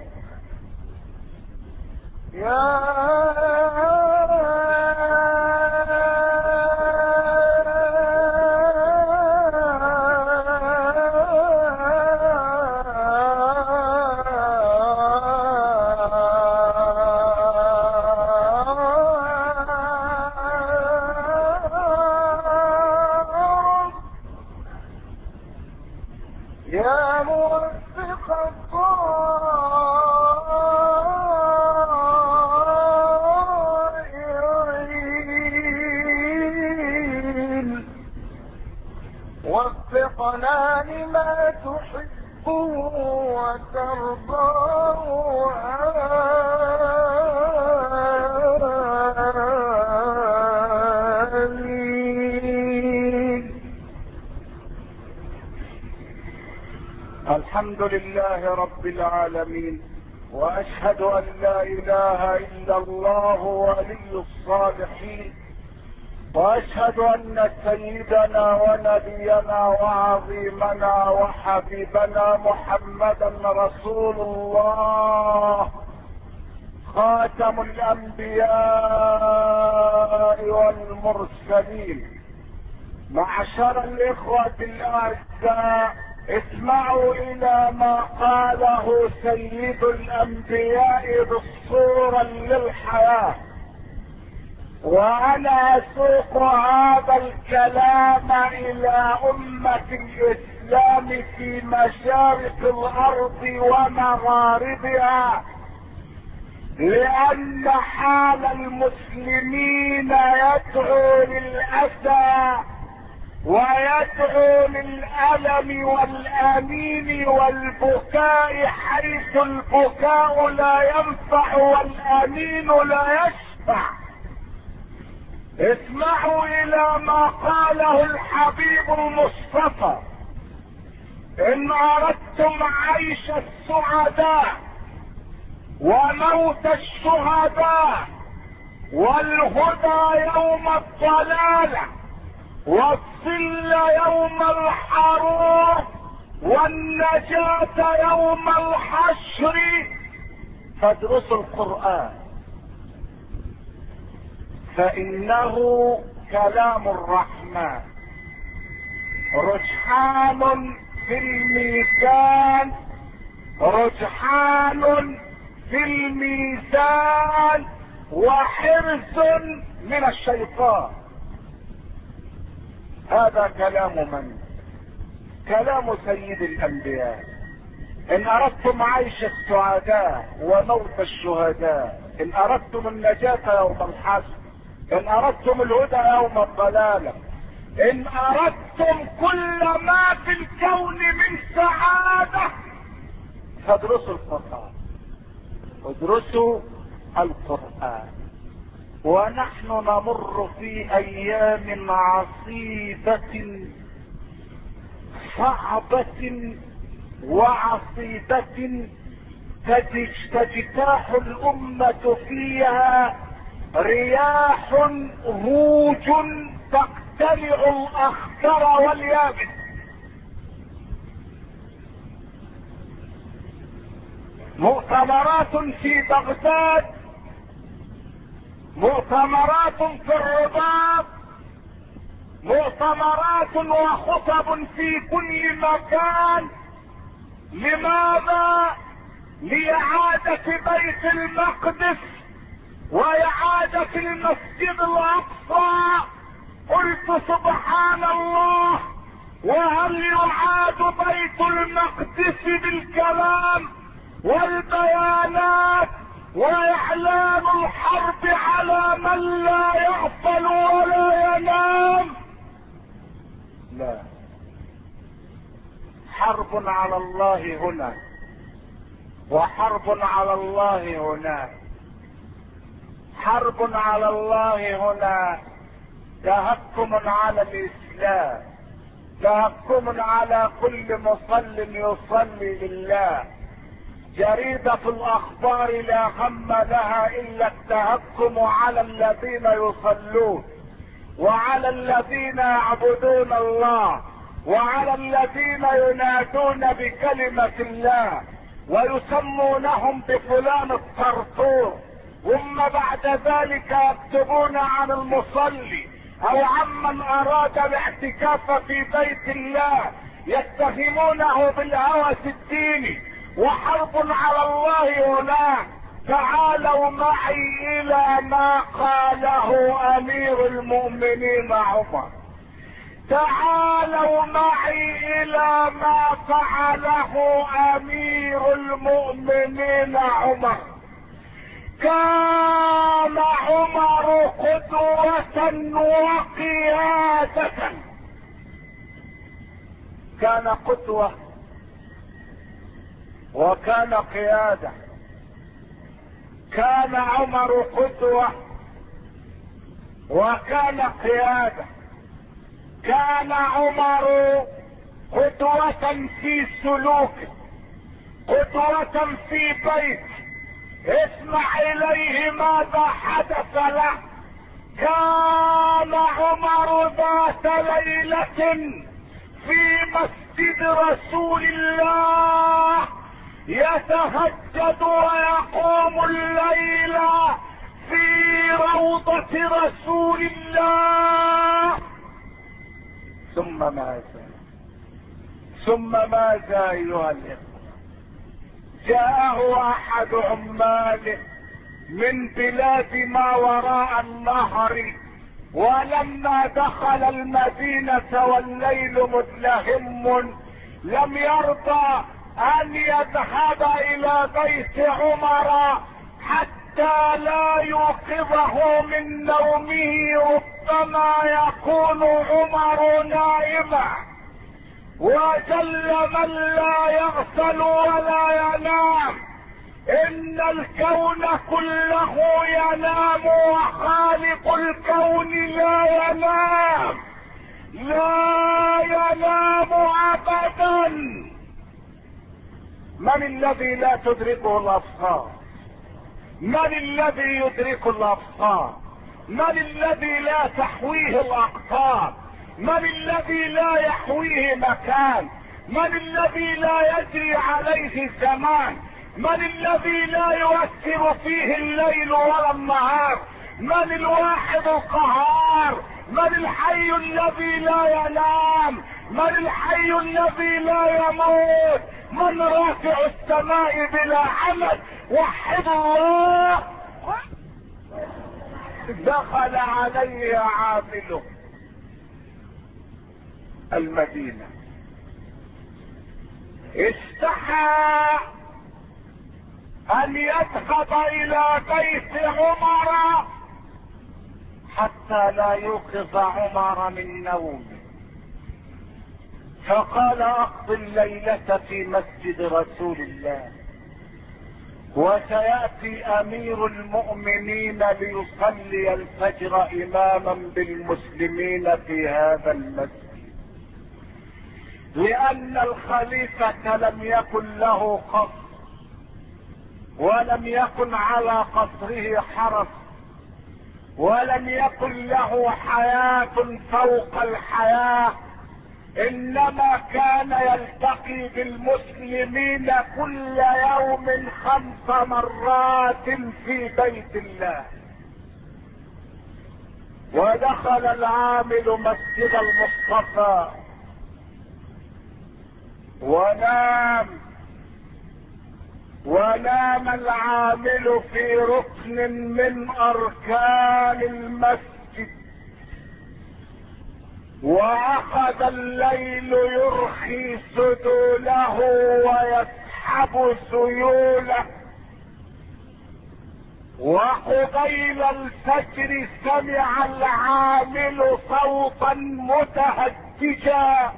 يا يا موفق الضالين، وفقنا لما تحب وترضى. الحمد لله رب العالمين، واشهد ان لا اله الا الله ولي الصالحين، واشهد ان سيدنا ونبينا وعظيمنا وحبيبنا محمدا رسول الله خاتم الانبياء والمرسلين. معشر الاخوة الاعزاء، اسمعوا الى ما قاله سيد الانبياء دستورا للحياة، وانا اسوق هذا الكلام الى امة الاسلام في مشارق الارض ومغاربها، لان حال المسلمين يدعو للاسى ويدعو للألم والآمين والبكاء، حيث البكاء لا ينفع والآمين لا يشفع. اسمعوا إلى ما قاله الحبيب المصطفى: إن أردتم عيش السعداء وموت الشهداء والهدى يوم الضلالة والظل يوم الحرور والنجاة يوم الحشر، فادرسوا القرآن، فإنه كلام الرحمن رجحان في الميزان، رجحان في الميزان وحرز من الشيطان. هذا كلام من؟ كلام سيد الانبياء. ان اردتم عيش السعداء وموت الشهداء، ان اردتم النجاة يوم الحشر، ان اردتم الهدى يوم الضلالة، ان اردتم كل ما في الكون من سعادة، فادرسوا القرآن، ادرسوا القرآن. ونحن نمر في ايام عصيبة صعبة وعصيبة تجتاح الامة فيها رياح هوج تقتلع الاخضر واليابس. مؤتمرات في بغداد، مؤتمرات في الرباط، مؤتمرات وخطب في كل مكان. لماذا؟ لإعادة بيت المقدس وإعادة المسجد الأقصى. قلت سبحان الله، وهل يعاد بيت المقدس بالكلام والبيانات واعلان الحرب على من لا يغفل ولا ينام؟ لا، حرب على الله هنا وحرب على الله هناك. حرب على الله هنا تهكم على الاسلام، تهكم على كل مصل يصلي لله. جريدة الاخبار لا هم لها الا التهكم على الذين يصلون وعلى الذين يعبدون الله وعلى الذين ينادون بكلمة الله ويسمونهم بفلان الطرطور، ثم بعد ذلك يكتبون عن المصلي او عمن اراد الاعتكاف في بيت الله يتهمونه بالهوس الديني. وحرب على الله هناك. تعالوا معي الى ما قاله امير المؤمنين عمر، تعالوا معي الى ما فعله امير المؤمنين عمر. كان عمر قدوة وقيادة، كان قدوة وكان قيادة. كان عمر قدوة وكان قيادة. كان عمر قدوة في سلوكه، قدوة في بيته. اسمع اليه ماذا حدث له. كان عمر ذات ليلة في مسجد رسول الله يتهجد ويقوم الليل في روضة رسول الله. ثم ماذا ثم ماذا ايها الاخوة؟ جاءه احد عماله من بلاد ما وراء النهر، ولما دخل المدينة والليل مظلم لم يرضى ان يذهب الى بيت عمر حتى لا يوقظه من نومه، ربما يكون عمر نائما. وجل من لا يغفل ولا ينام، ان الكون كله ينام وخالق الكون لا ينام، لا ينام ابدا. من الذي لا تدركه الابصار؟ من الذي يدرك الابصار؟ من الذي لا تحويه الاقطار؟ من الذي لا يحويه مكان؟ من الذي لا يجري عليه زمان؟ من الذي لا يؤثر فيه الليل ولا النهار؟ من الواحد القهار؟ من الحي الذي لا ينام؟ من الحي الذي لا يموت؟ من رافع السماء بلا عمد؟ وحد الله. دخل عليه عامله المدينة، استحى ان يذهب الى بيت عمر حتى لا يوقظ عمر من نومه، فقال اقضي الليلة في مسجد رسول الله، وسيأتي امير المؤمنين ليصلي الفجر اماما بالمسلمين في هذا المسجد، لان الخليفة لم يكن له قصر، ولم يكن على قصره حرس، ولم يكن له حياة فوق الحياة، انما كان يلتقي بالمسلمين كل يوم خمس مرات في بيت الله. ودخل العامل مسجد المصطفى ونام، ونام العامل في ركن من اركان المسجد، واخذ الليل يرخي سدوله ويسحب سيوله، وقبيل الفجر سمع العامل صوتا متهججا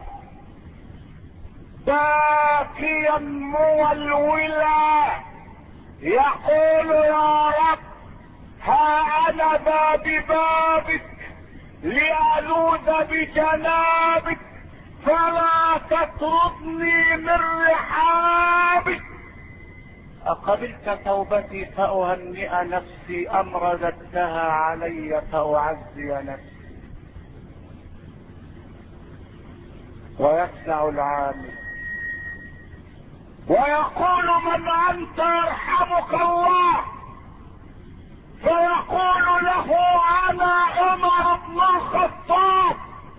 باكيا مولولا يقول يا رب ها انا ذا ببابك لألوذ بجنابك فلا تطردني من رحابك. أقبلت توبتي فأهنئ نفسي أم رددتها علي فأعزي نفسي؟ ويسمع العامل ويقول من أنت يرحمك الله، فيقول له انا عمر بن الخطاب.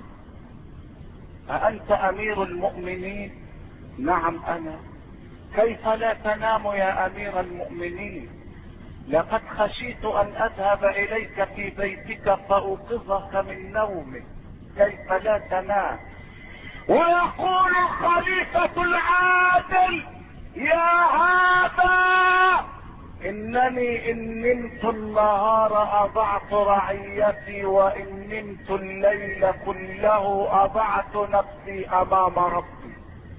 أأنت امير المؤمنين؟ نعم انا. كيف لا تنام يا امير المؤمنين؟ لقد خشيت ان اذهب اليك في بيتك فاوقظك من نومك، كيف لا تنام؟ ويقول الخليفة العادل يا هذا انني ان نمت النهار اضعت رعيتي، وان نمت الليل كله اضعت نفسي امام ربي.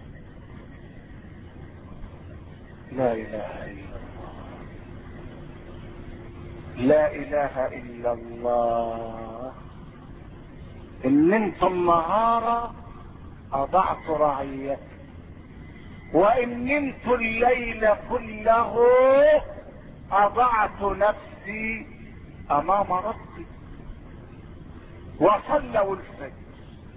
لا اله الا الله، لا اله الا الله. ان نمت النهار اضعت رعيتي، وان نمت الليل كله اضعت نفسي امام ربي. وصلوا الفجر.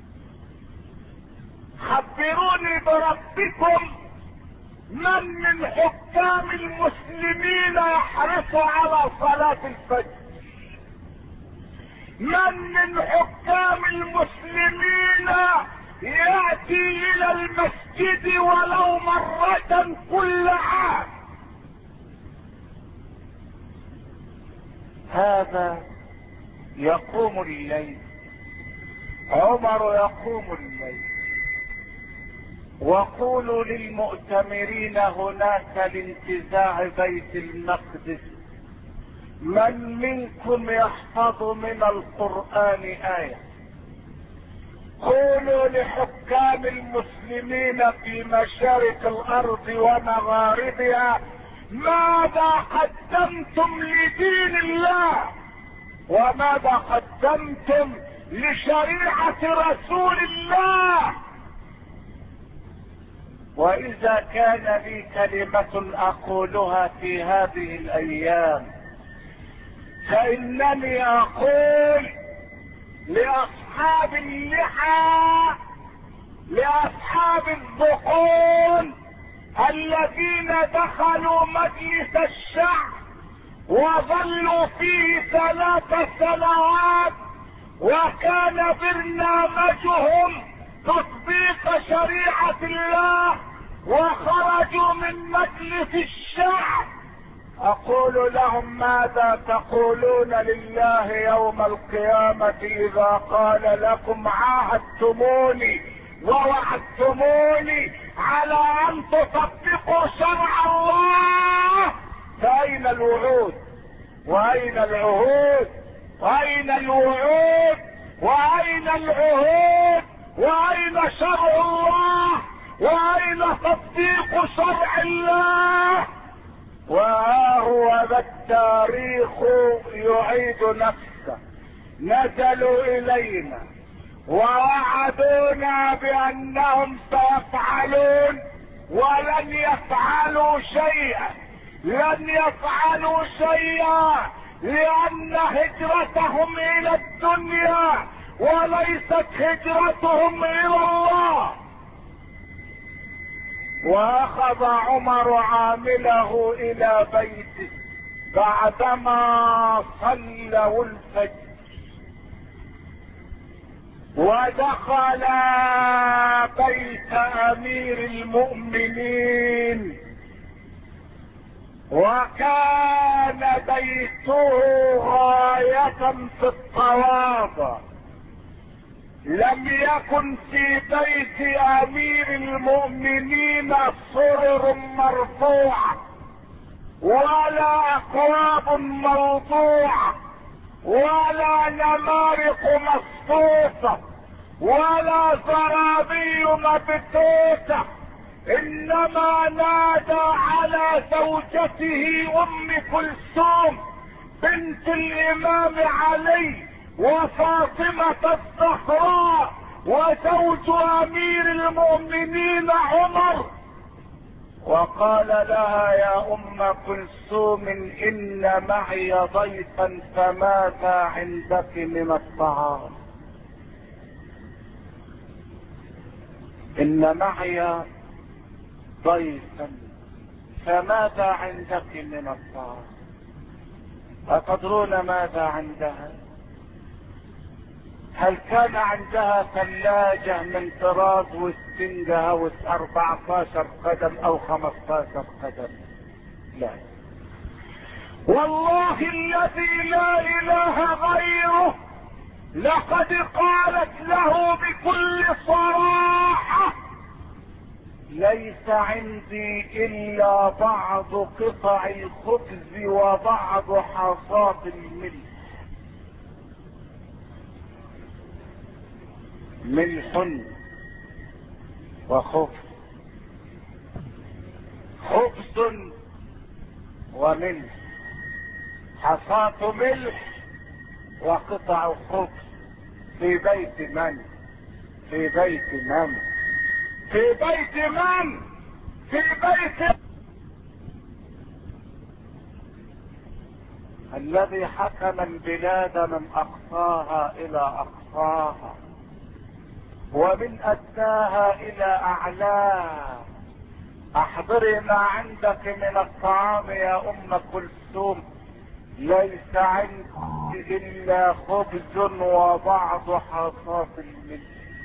خبروني بربكم، من من حكام المسلمين يحرص على صلاة الفجر؟ من من حكام المسلمين يأتي الى المسجد ولو مرة كل عام؟ هذا يقوم الليل، عمر يقوم الليل. وقولوا للمؤتمرين هناك لانتزاع بيت المقدس، من منكم يحفظ من القرآن آية؟ قولوا لحكام المسلمين في مشارق الارض ومغاربها، ماذا قدمتم لدين الله وماذا قدمتم لشريعة رسول الله؟ واذا كان لي كلمة اقولها في هذه الايام، فانني اقول لاصحاب اللحى، لاصحاب الذقون الذين دخلوا مجلس الشعب وظلوا فيه ثلاث سنوات، وكان برنامجهم تطبيق شريعة الله، وخرجوا من مجلس الشعب، اقول لهم ماذا تقولون لله يوم القيامة اذا قال لكم عاهدتموني ووعدتموني على ان تطبقوا شرع الله، فاين الوعود واين العهود واين الوعود واين العهود واين شرع الله واين تطبيق شرع الله؟ وها هو ذا التاريخ يعيد نفسه. نزلوا الينا ووعدونا بانهم سيفعلون ولن يفعلوا شيئا، لن يفعلوا شيئا، لان هجرتهم الى الدنيا وليست هجرتهم الى الله. واخذ عمر عامله الى بيته بعدما صلوا الفجر، ودخل بيت امير المؤمنين، وكان بيته غاية في التواضع. لم يكن في بيت امير المؤمنين سرر مرفوعة ولا اكواب موضوعة ولا نمارق مصفوفة ولا زرابي مبثوثة، انما نادى على زوجته ام كلثوم بنت الامام علي وفاطمة الزهراء وزوج امير المؤمنين عمر، وقال لها يا ام كلثوم ان معي ضيفا فماذا عندك من الطعام؟ ان معي ضيفا فماذا عندك من الطعام؟ أتدرون ماذا عندها؟ هل كان عندها ثلاجة من طراز وستنجة او اربعة عشر قدم او خمسة عشر قدم؟ لا، والله الذي لا اله غيره لقد قالت له بكل صراحة ليس عندي الا بعض قطع الخبز وبعض حصاد الملح. ملح وخبز، خبز وملح، حصاد ملح وقطع خبز، في بيت من؟ في بيت من؟ في بيت من؟ في بيت الذي حكم البلاد من اقصاها الى اقصاها ومن ادناها الى اعلاها. احضري ما عندك من الطعام يا ام كلثوم، ليس عندي الا خبز وبعض حصاة الملح.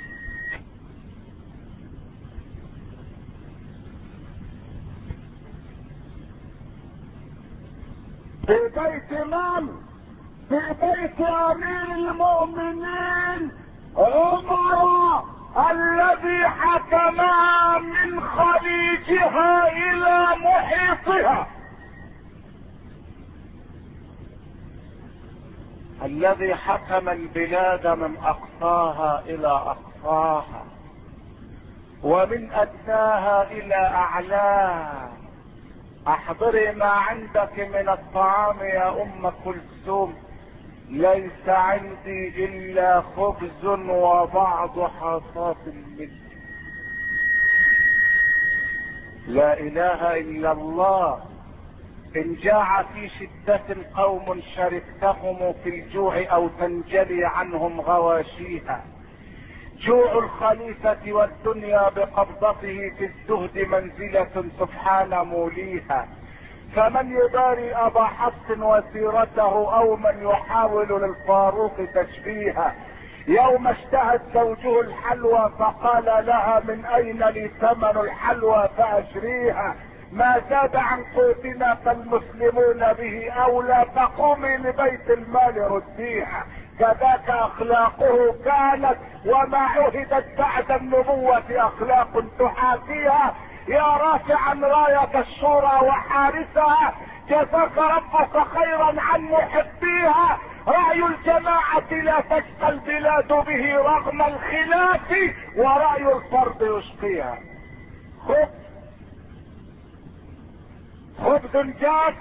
في بيت من؟ في بيت امير المؤمنين عمر الذي حكمها من خليجها الى محيطها، الذي حكم البلاد من اقصاها الى اقصاها ومن ادناها الى اعلاها. احضري ما عندك من الطعام يا ام كلثوم، ليس عندي الا خبز وبعض حصاة الملح. لا اله الا الله. ان جاع في شدة قوم شركتهم في الجوع او تنجلي عنهم غواشيها. جوع الخليفة والدنيا بقبضته في الزهد منزلة سبحان موليها. فمن يباري ابا حفص وسيرته او من يحاول للفاروق تشبيها. يوم اشتهت زوجه الحلوى فقال لها من اين لي ثمن الحلوى فاشريها. ما زاد عن قوتنا فالمسلمون به اولى، فقومي لبيت المال رديها. كذاك اخلاقه كانت وما عهدت بعد النبوة اخلاق تحاكيها. يا رافعا راية الشورى وحارسها، جزاك ربك خيرا عن محبيها. رأي الجماعة لا تشقى البلاد به رغم الخلاف، ورأي الفرد يشقيها. خبز خبز جاف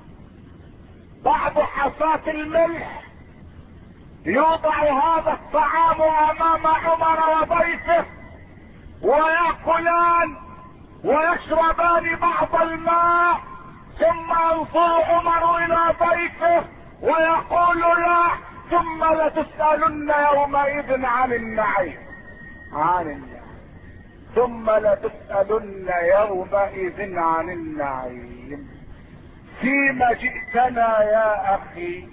بعد حصاة الملح. يوضع هذا الطعام امام عمر وضيفه ويأكلان ويشربان بعض الماء، ثم ينظر عمر الى ضيفه ويقول له ثم لتسألن يومئذ عن النعيم. عن النعيم ثم لتسألن يومئذ عن النعيم. فيما جئتنا يا اخي؟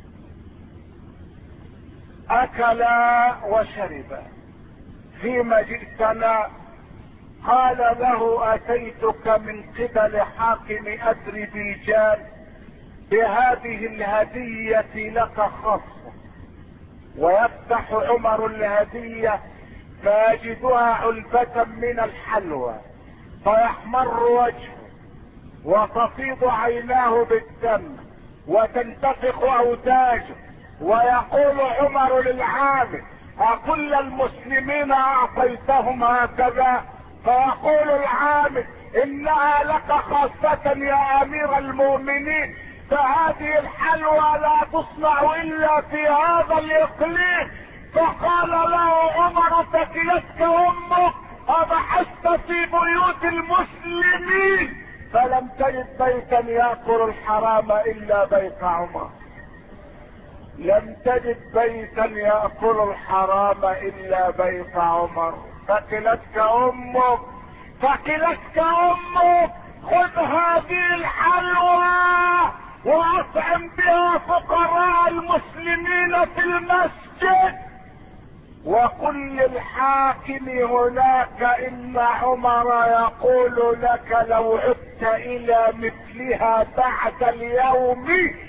اكلا وشربا. فيما جئتنا؟ قال له اتيتك من قبل حاكم اذربيجان بهذه الهدية لك خاصة. ويفتح عمر الهدية فيجدها علبة من الحلوى فيحمر وجهه وتفيض عيناه بالدم وتنتفخ اوداجه، ويقول عمر للعامل اكل المسلمين اعطيتهم هكذا؟ فيقول العامل انها لك خاصة يا امير المؤمنين، فهذه الحلوى لا تصنع الا في هذا الاقليم. فقال له عمر ثكلتك امك، ابحثت في بيوت المسلمين فلم تجد بيتا ياكل الحرام الا بيت عمر. لم تجد بيتا ياكل الحرام الا بيت عمر. ثكلتك امك ثكلتك امك. خذ هذه الحلوى واطعم بها فقراء المسلمين في المسجد، وقل للحاكم هناك ان عمر يقول لك لو عدت الى مثلها بعد اليوم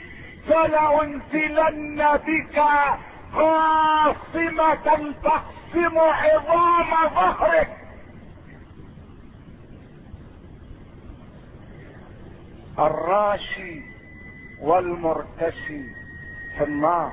فلأنزلن بك قاصمة تقسم عظام ظهرك. الراشي والمرتشي في النار.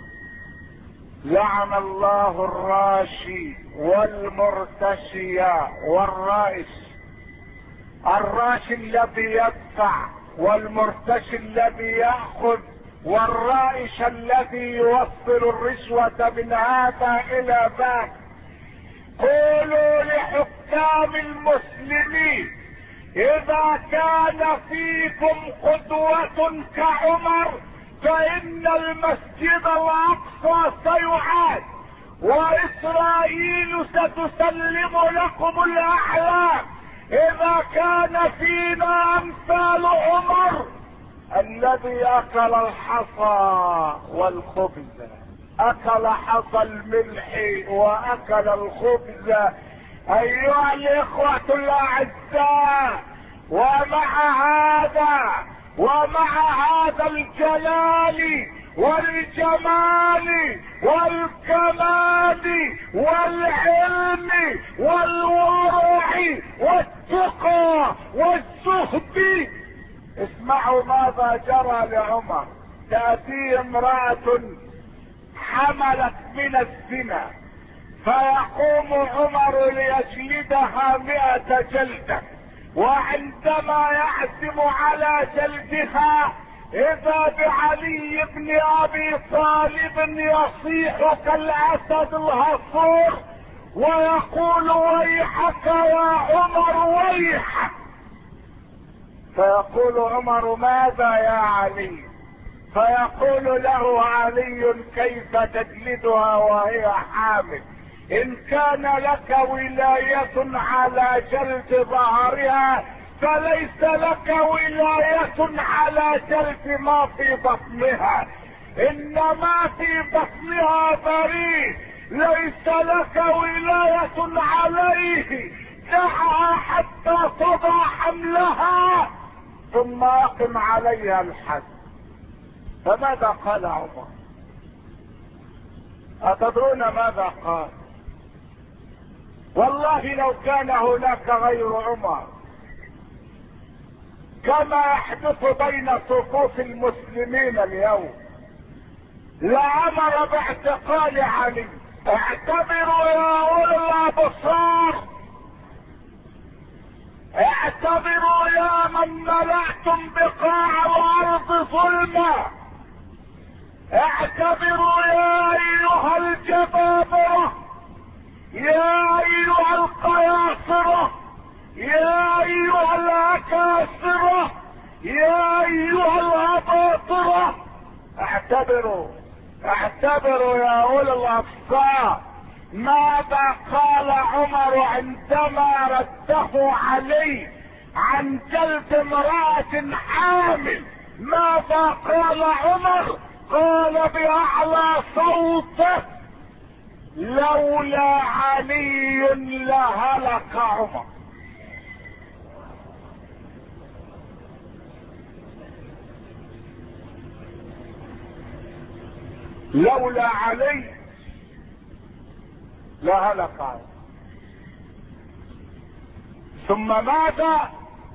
لعن الله الراشي والمرتشي والرائش. الراشي الذي يدفع، والمرتشي الذي يأخذ، والرائش الذي يوصل الرشوة من هذا الى ذاك. قولوا لحكام المسلمين اذا كان فيكم قدوة كعمر فإن المسجد الأقصى سيعاد، وإسرائيل ستسلم لكم الأحلام إذا كان فينا أمثال عمر الذي أكل الحصى والخبز، أكل حصى الملح وأكل الخبز. أيها الإخوة الأعزاء، ومع هذا ومع هذا الجلال والجمال والكمال والعلم والورع والتقى والزهد، اسمعوا ماذا جرى لعمر. تأتي امرأة حملت من الزنا، فيقوم عمر ليجلدها مئة جلدة، وعندما يعزم على جلدها اذا بعلي بن ابي طالب يصيح كالاسد الهصور ويقول ويحك يا عمر ويحك. فيقول عمر ماذا يا علي؟ فيقول له علي كيف تجلدها وهي حامل؟ ان كان لك ولاية على جلد ظهرها فليس لك ولاية على جلد ما في بطنها، ان ما في بطنها بريء ليس لك ولاية عليه، دعها حتى تضع حملها ثم اقم عليها الحد. فماذا قال عمر؟ أتدرون ماذا قال؟ والله لو كان هناك غير عمر كما يحدث بين صفوف المسلمين اليوم لأمر باعتقال علي. اعتبروا يا أولي الأبصار، اعتبروا يا من ملأتم بقاع الأرض ظلما، اعتبروا يا أيها الجبابرة، يا ايها القياصرة، يا ايها الاكاسرة، يا ايها الاباطرة، اعتبروا اعتبروا يا اولي الابصار ماذا قال عمر عندما رده علي عن جلد امرأة حامل. ماذا قال عمر؟ قال باعلى صوته لولا علي لهلك عمر. لولا علي لهلك عمر. ثم ماذا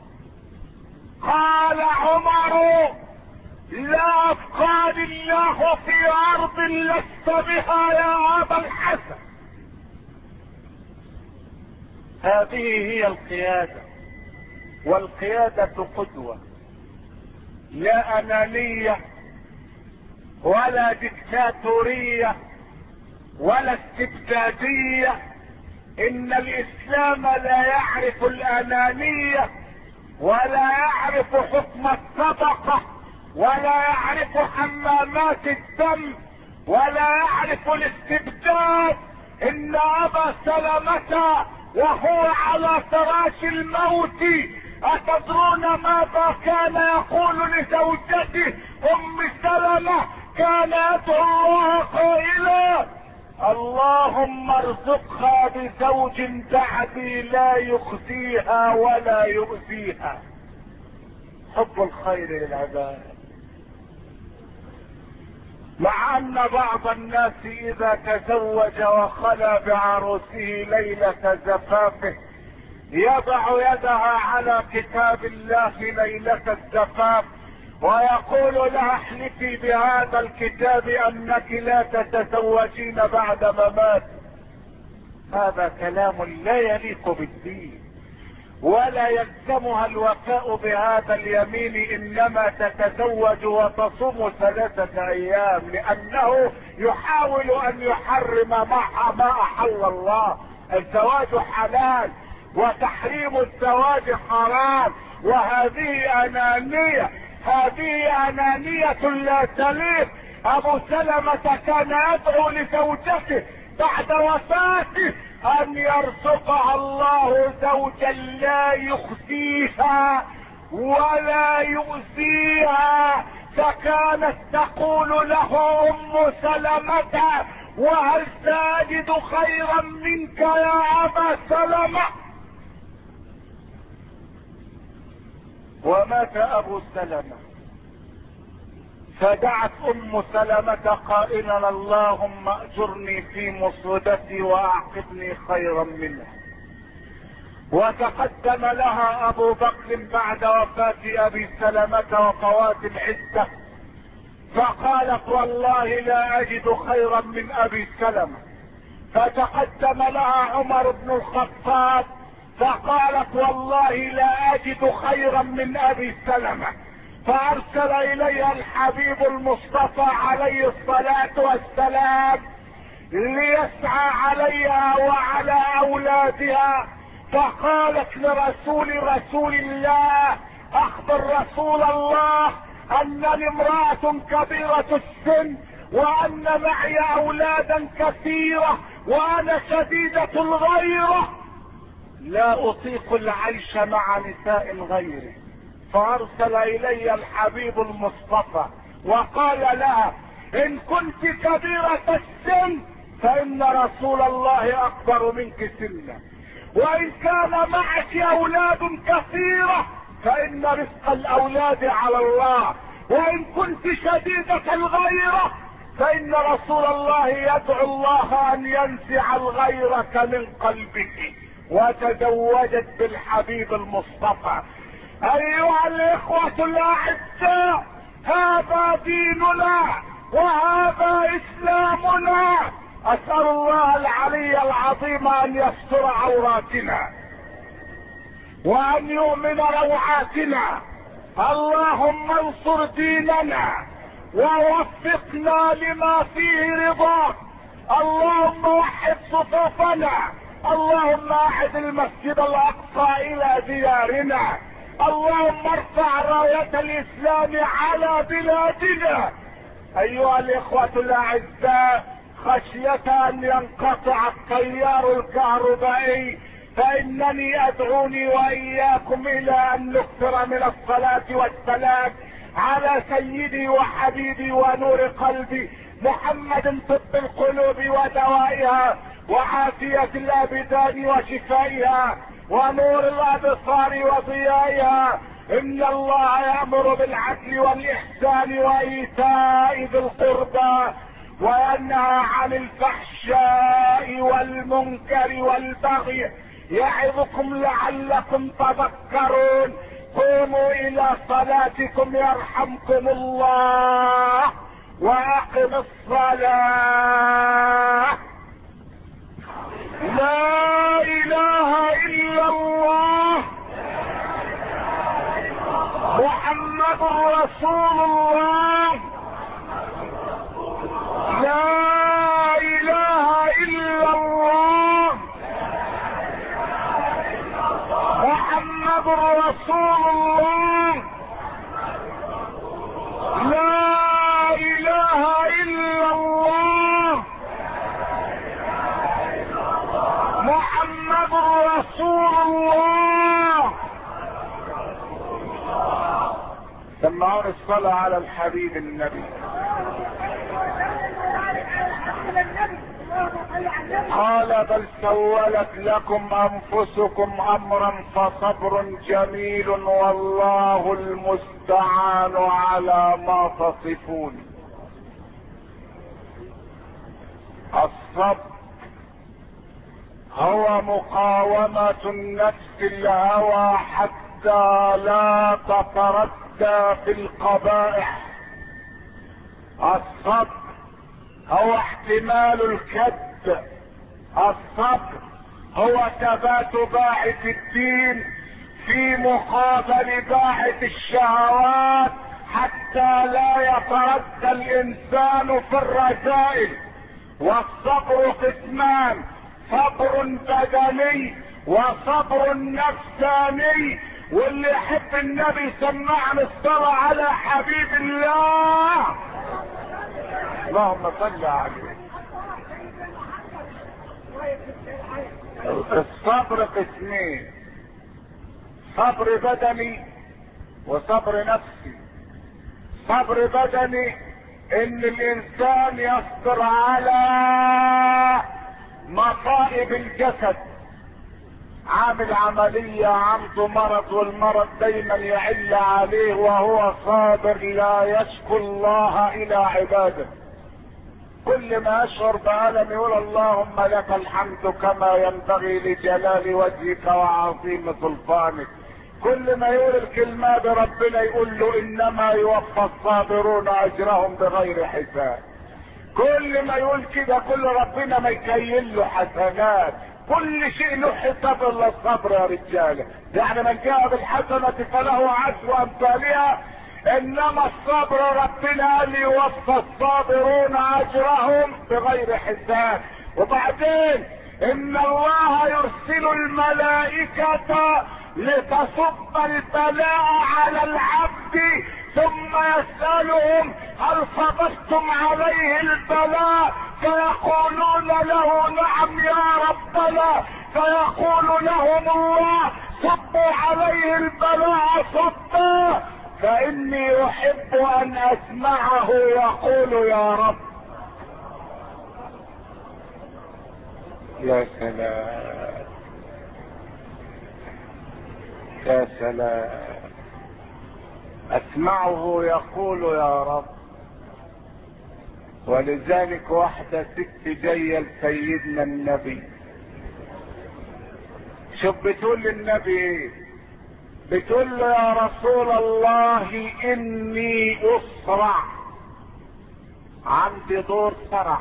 قال عمر؟ لا ابقاني الله في ارض لست بها يا ابا الحسن. هذه هي القيادة، والقيادة قدوة، لا انانية ولا دكتاتورية ولا استبدادية. ان الاسلام لا يعرف الانانية ولا يعرف حكم الطبقة ولا يعرف حمامات الدم ولا يعرف الاستبداد. ان ابا سلمة وهو على فراش الموت اتدرون ماذا كان يقول لزوجته ام سلمة؟ كان يدعو الله قائلا اللهم ارزقها بزوج بعدي لا يخزيها ولا يؤذيها. حب الخير للعباد. مع ان بعض الناس اذا تزوج وخلى بعروسه ليلة زفافه يضع يدها على كتاب الله ليلة الزفاف ويقول لها احلفي بهذا الكتاب انك لا تتزوجين بعد ممات. هذا كلام لا يليق بالدين ولا يلزمها الوفاء بهذا اليمين، انما تتزوج وتصوم ثلاثة ايام لانه يحاول ان يحرم معها ما احل الله. الزواج حلال وتحريم الزواج حرام، وهذه انانية. هذه انانية لا تليق. ابو سلمة كان يدعو لزوجته بعد وفاته ان يرزقها الله زوجا لا يخزيها ولا يؤذيها، فكانت تقول له ام سلمة: وهل تجد خيرا منك يا ابا سلمة؟ ومات ابو سلمة، فدعت ام سلمة قائلا: اللهم اجرني في مصيبتي واعقبني خيرا منها. وتقدم لها ابو بكر بعد وفاة ابي سلمة وفوات العدة، فقالت: والله لا اجد خيرا من ابي سلمة. فتقدم لها عمر بن الخطاب فقالت: والله لا اجد خيرا من ابي سلمة. فارسل اليها الحبيب المصطفى عليه الصلاة والسلام ليسعى عليها وعلى اولادها، فقالت لرسول رسول الله: اخبر رسول الله انني امرأة كبيرة السن وان معي اولادا كثيرة وانا شديدة الغيرة، لا اطيق العيش مع نساء غيره. فارسل الي الحبيب المصطفى وقال لها: ان كنت كبيرة السن فان رسول الله اكبر منك سنا، وان كان معك اولاد كثيرة فان رزق الاولاد على الله، وان كنت شديدة الغيرة فان رسول الله يدعو الله ان ينزع الغيرة من قلبك. وتزوجت بالحبيب المصطفى. ايها الاخوة الاعزاء، هذا ديننا وهذا اسلامنا. اسأل الله العلي العظيم ان يستر عوراتنا وان يؤمن روعاتنا. اللهم انصر ديننا ووفقنا لما فيه رضاك. اللهم وحد صفوفنا. اللهم اعد المسجد الاقصى الى ديارنا. اللهم ارفع راية الاسلام على بلادنا. ايها الاخوة الاعزاء، خشية ان ينقطع التيار الكهربائي فانني ادعوني واياكم الى ان نكثر من الصلاة والسلام على سيدي وحبيبي ونور قلبي محمد، طب القلوب ودوائها وعافية الابدان وشفائها ونور الابصار وضيائها. ان الله يأمر بالعدل والاحسان وايتاء ذي القربى وينهى عن الفحشاء والمنكر والبغي يعظكم لعلكم تذكرون. قوموا الى صلاتكم يرحمكم الله واقم الصلاة. لا اله الا الله محمد رسول الله. لا اله الا الله محمد رسول الله. لا اله الا الله محمد رسول الله. سمعون الصلاة على الحبيب النبي. قال: بل سولت لكم انفسكم امرا فصبر جميل والله المستعان على ما تصفون. الصبر هو مقاومة النفس الهوى حتى لا تتردى في القبائح. الصبر هو احتمال الكد. الصبر هو ثبات باعث الدين في مقابل باعث الشهوات حتى لا يتردى الانسان في الرذائل. والصبر قسمان: صبر بدني وصبر نفساني. واللي يحب النبي سمعنا الصلاة على حبيب الله. اللهم صل عليه. الصبر قسمين، صبر بدني وصبر نفسي. صبر بدني ان الانسان يصبر على مصائب الجسد، عامل عملية عنده مرض والمرض دايما يعل عليه وهو صابر لا يشكو الله الى عباده. كل ما يشعر بألم يقول اللهم لك الحمد كما ينبغي لجلال وجهك وعظيم سلطانك. كل ما يقول الكلمة بربنا يقول له انما يوفى الصابرون اجرهم بغير حساب. كل ما يقول كده كل ربنا ما يكيل له حسنات. كل شيء له حساب الا الصبر يا رجاله. يعني من جاء بالحسنة فله عشر امثالها، انما الصبر ربنا قال يوفى الصابرون اجرهم بغير حساب. وبعدين ان الله يرسل الملائكة لتصب البلاء على العبد ثم يسألهم هل صبرتم عليه البلاء، فيقولون له نعم يا ربنا، فيقول لهم الله صبوا عليه البلاء صبا، فاني احب ان اسمعه يقول يا رب. يا سلام يا سلام، اسمعه يقول يا رب. ولذلك واحدة ست جاية لسيدنا النبي، شوف بتقول للنبي ايه؟ بتقول له يا رسول الله اني اسرع، عندي دور صرع،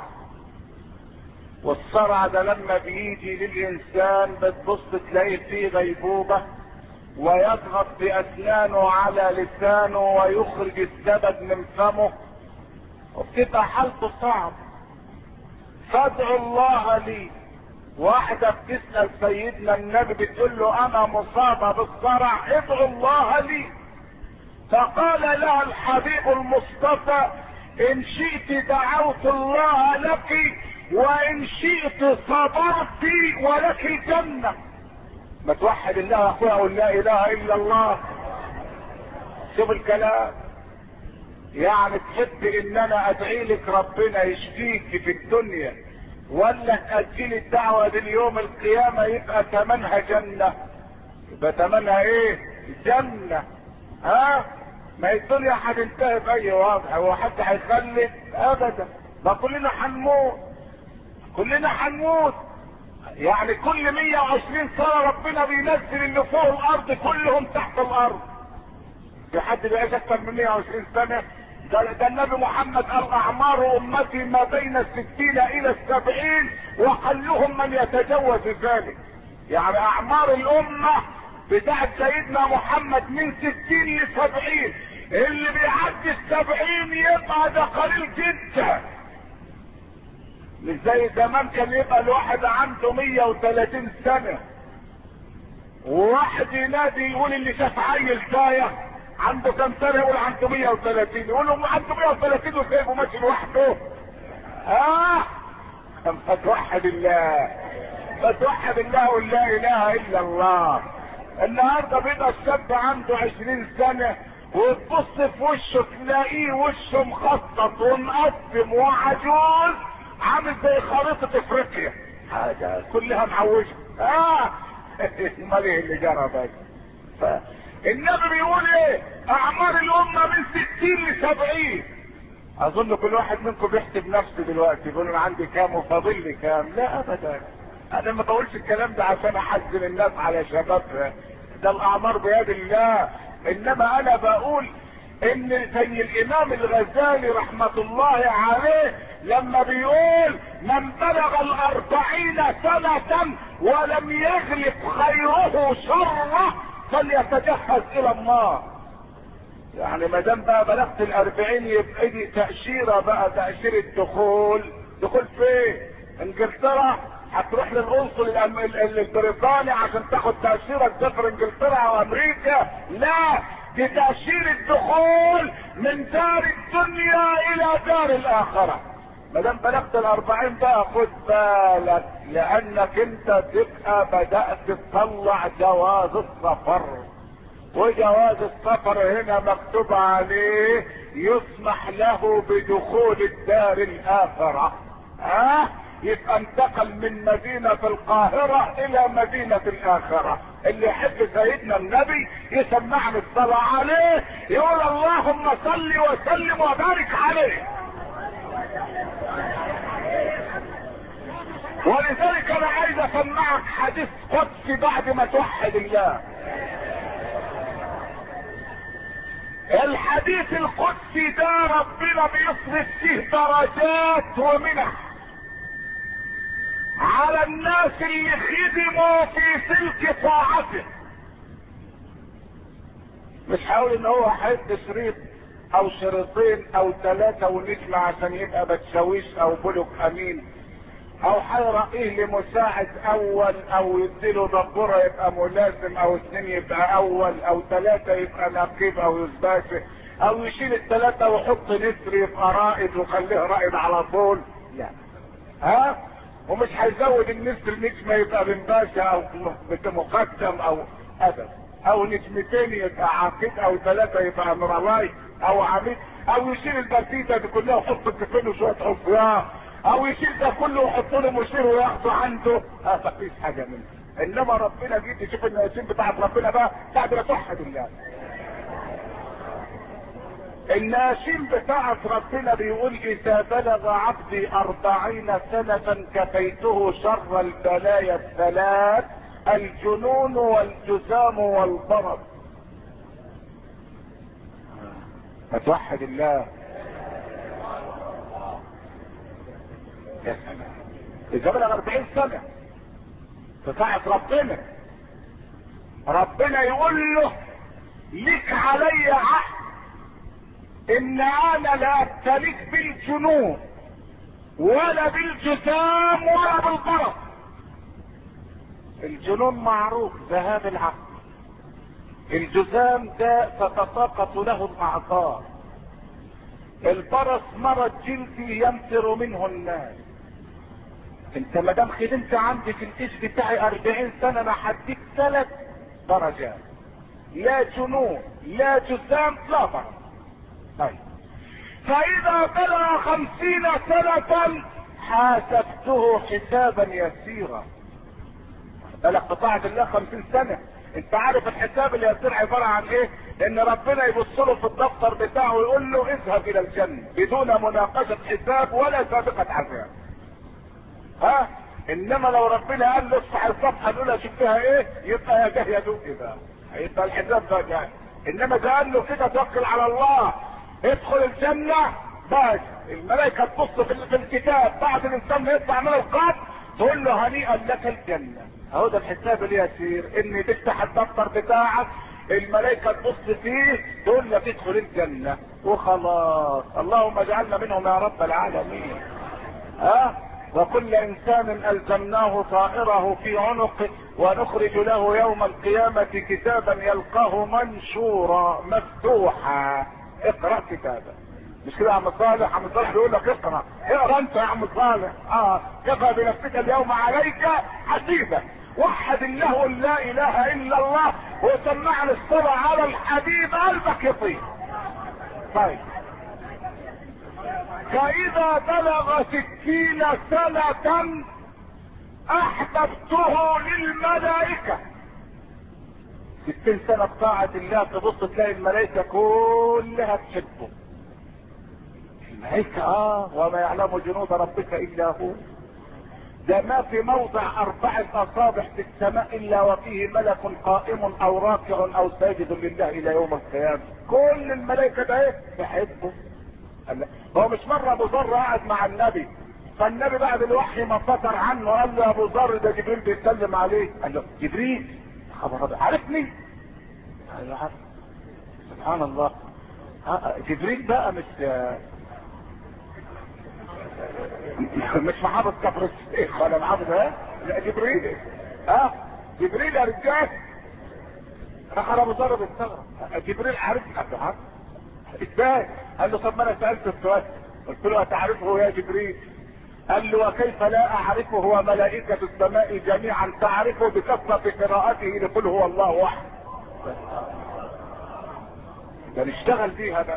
والصرع ده لما بيجي للانسان بتبص تلاقيه فيه غيبوبة ويضغط باسنانه على لسانه ويخرج الزبد من فمه وبتبقى حالته صعب. فادعوا الله لي. واحدة بتسأل سيدنا النبي بتقول له انا مصابة بالصرع ادعوا الله لي. فقال لها الحبيب المصطفى ان شئت دعوت الله لك وان شئت صبرت ولك الجنة. ما توحد الله يا اخويا ولا لا اله الا الله. شوف الكلام، يعني تحب ان انا ادعي لك ربنا يشفيك في الدنيا ولا تأجلي الدعوة دي ليوم القيامة يبقى تمنها جنة؟ يبقى تمنها ايه؟ جنة. ها؟ ما الدنيا هتنتهي باي وضع، هو حد هيخلد؟ ابدا، ما كلنا هنموت، كلنا هنموت. يعني كل مية وعشرين سنة ربنا بينزل اللي فوق الارض كلهم تحت الارض. في حد بيعيش اكتر من مية وعشرين سنة؟ ده, ده النبي محمد قال اعمار امتي ما بين الستين الى السبعين وقلهم من يتجاوز ذلك. يعني اعمار الامة بتاعت سيدنا محمد من ستين لسبعين، اللي بيعدي السبعين يبقى ده قليل جدا. مش زي زمان كان يبقى الواحد عنده مية وتلاتين سنة وواحد ينادي يقول اللي شاف عيل تايه عنده كم سنة يقول عنده مية وتلاتين، يقول له عنده مية وتلاتين وسايبه ماشي لوحده. اه فتوحد الله، فتوحد الله ولا اله الا الله. النهارده بيبقى الشاب عنده عشرين سنة وتبص في وشه تلاقيه وشه مخطط ومقسم وعجوز عامل زي خريطة افريقيا، حاجة كلها معوجة. اه امال ايه اللي جرى بقى؟ فالنبي بيقول ايه؟ اعمار الامة من ستين لسبعين. اظن كل واحد منكم بيحسب نفسه دلوقتي يقول انا عندي كام وفاضل لي كام. لا ابدا، انا ما بقولش الكلام ده عشان احزن الناس على شبابها، ده الاعمار بيد الله. انما انا بقول ان زي الامام الغزالي رحمة الله عليه لما بيقول من بلغ الاربعين سنة ولم يغلب خيره شره فليتجهز الى النار. يعني ما دام بقى بلغت الاربعين يبقى دي تأشيرة بقى، تأشيرة دخول. دخول فين؟ انجلترا؟ هتروح للقنصل البريطاني عشان تاخد تأشيرة تسافر انجلترا او امريكا. لا، دي تأشيرة دخول من دار الدنيا الى دار الاخرة. ما دام بلغت الاربعين بقى خد بالك، لانك انت تبقى بدأت تطلع جواز السفر. وجواز السفر هنا مكتوب عليه يسمح له بدخول الدار الاخرة. ها أه؟ يبقى انتقل من مدينة القاهرة الى مدينة الاخرة. اللي يحب سيدنا النبي يسمعني الصلاة عليه، يقول اللهم صل وسلم وبارك عليه. ولذلك انا عايز اسمعك حديث قدسي بعد ما توحد الله. الحديث القدسي ده ربنا بيصرف فيه درجات ومنح على الناس اللي خدموا في سلك طاعته. مش هقول ان هو هيدي شريط او شريطين او ثلاثة ونجمة عشان يبقى بتشاويش او بلوك امين، او هيرقيه لمساعد اول، او يديله دبورة يبقى ملازم، او اثنين يبقى اول، او ثلاثة يبقى نقيب او يسباشي، او يشيل الثلاثة ويحط نسر يبقى رائد وخليه رائد على طول. لا، ها، ومش هيزود النسر نجمة يبقى بن باشا او مقدم او ابدا، او نجمتين يبقى عقيد، او ثلاثة يبقى امرالاي او عميد، او يشيل البسيطة دي كلها ويحط التفل وشوية حفياه، او يشيل ده كله ويحط له مشير وياخده عنده. اه مفيش حاجه منه. انما ربنا جيت تشوف الناسين بتاعت ربنا بقى بعد ما توحد الله. الناشين بتاعت ربنا بيقول اذا بلغ عبدي اربعين سنة كفيته شر البلايا الثلاث: الجنون والجذام والبرد. فتوحد الله. يا سلام، اذا بلغ اربعين سنة بتاعت ربنا، ربنا يقول له لك علي عهد ان انا لا ابتليك بالجنون ولا بالجسام ولا بالبرص. الجنون معروف ذهاب العقل، الجسام ده تتساقط له الاعضاء، البرص مرض جلدي ينفر منه الناس. انت ما دام خدمت عندي في الجيش بتاعي اربعين سنة انا هديك ثلاث درجات: لا جنون لا جسام لا برص. طيب، فاذا بلغ خمسين سنة حاسبته حسابا يسيرا. بلغ بطاعة الله خمسين سنة. انت عارف الحساب اليسير عبارة عن ايه؟ ان ربنا يبص له في الدفتر بتاعه ويقول له اذهب الى الجنة بدون مناقشة حساب ولا سابقة عذاب. ها؟ انما لو ربنا قال له افتح الصفحة الاولى شوف فيها ايه، يبقى يا جه يا دوق بقى، يبقى الحساب ده جاي. انما ده قال له كده توكل على الله ادخل الجنة، بس الملائكة تبص في الكتاب بعد الانسان ما يطلع من القبر تقول له هنيئا لك الجنة. اهو ده الحساب اليسير، ان تفتح الدفتر بتاعك الملائكة تبص فيه تقول لك ادخل الجنة وخلاص. اللهم اجعلنا منهم يا رب العالمين. ها؟ وكل انسان الزمناه طائره في عنقه ونخرج له يوم القيامة كتابا يلقاه منشورا مفتوحا. اقرأ كتابا. مش كده يا عم صالح؟ عم صالح بيقول لك اقرأ، اقرأ انت يا عم صالح. اه كفى بنفسك اليوم عليك حسيبا. وحد الله لا اله الا الله وسمعنا الصلاة على الحبيب قلبك يطيب. طيب، فاذا بلغ ستين سنة احببته للملائكة. ستين سنة بطاعة الله تبص تلاقي الملائكة كلها تحبه. الملائكة اه وما يعلم جنود ربك الا هو. ده ما في موضع اربعة اصابع في السماء الا وفيه ملك قائم او راكع او ساجد لله الى يوم القيامة. كل الملائكة ده ايه تحبه. هو مش مرة ابو ذر قاعد مع النبي، فالنبي بعد الوحي ما فتر عنه قال له ابو ذر ده جبريل بيتكلم عليه. قال له جبريل؟ خبر عرفني؟ قال له عارف. سبحان الله. جبريل بقى مش مش محافظ كفر الشيخ ولا محافظ ايه؟ لا جبريل. اه جبريل يا رجال. راح ابو ذر بيستغرب، جبريل عارف ابو ازاي؟ قال له طب ما انا سالت السؤال، قلت له اتعرفه يا جبريل؟ قال له وكيف لا اعرفه وملائكة السماء جميعا تعرفه بكثرة قراءته لقل هو الله احد. ده نشتغل فيها بقى،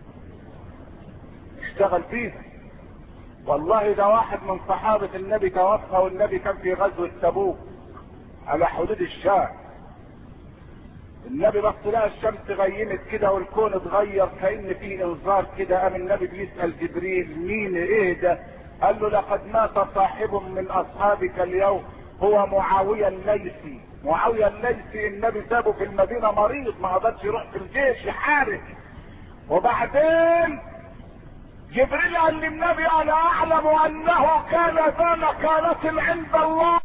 نشتغل فيها. والله ده واحد من صحابة النبي توفى والنبي كان في غزوة تبوك على حدود الشام. النبي بص لقى الشمس غيمت كده والكون اتغير كأن فيه انذار كده. قام النبي بيسأل جبريل مين ايه ده؟ قال له لقد مات صاحب من اصحابك اليوم هو معاوية الليثي. معاوية الليثي النبي سابه في المدينة مريض ما قدرش يروح في الجيش يحارب. وبعدين جبريل قال للنبي انا اعلم انه كان ذا مكانة عند الله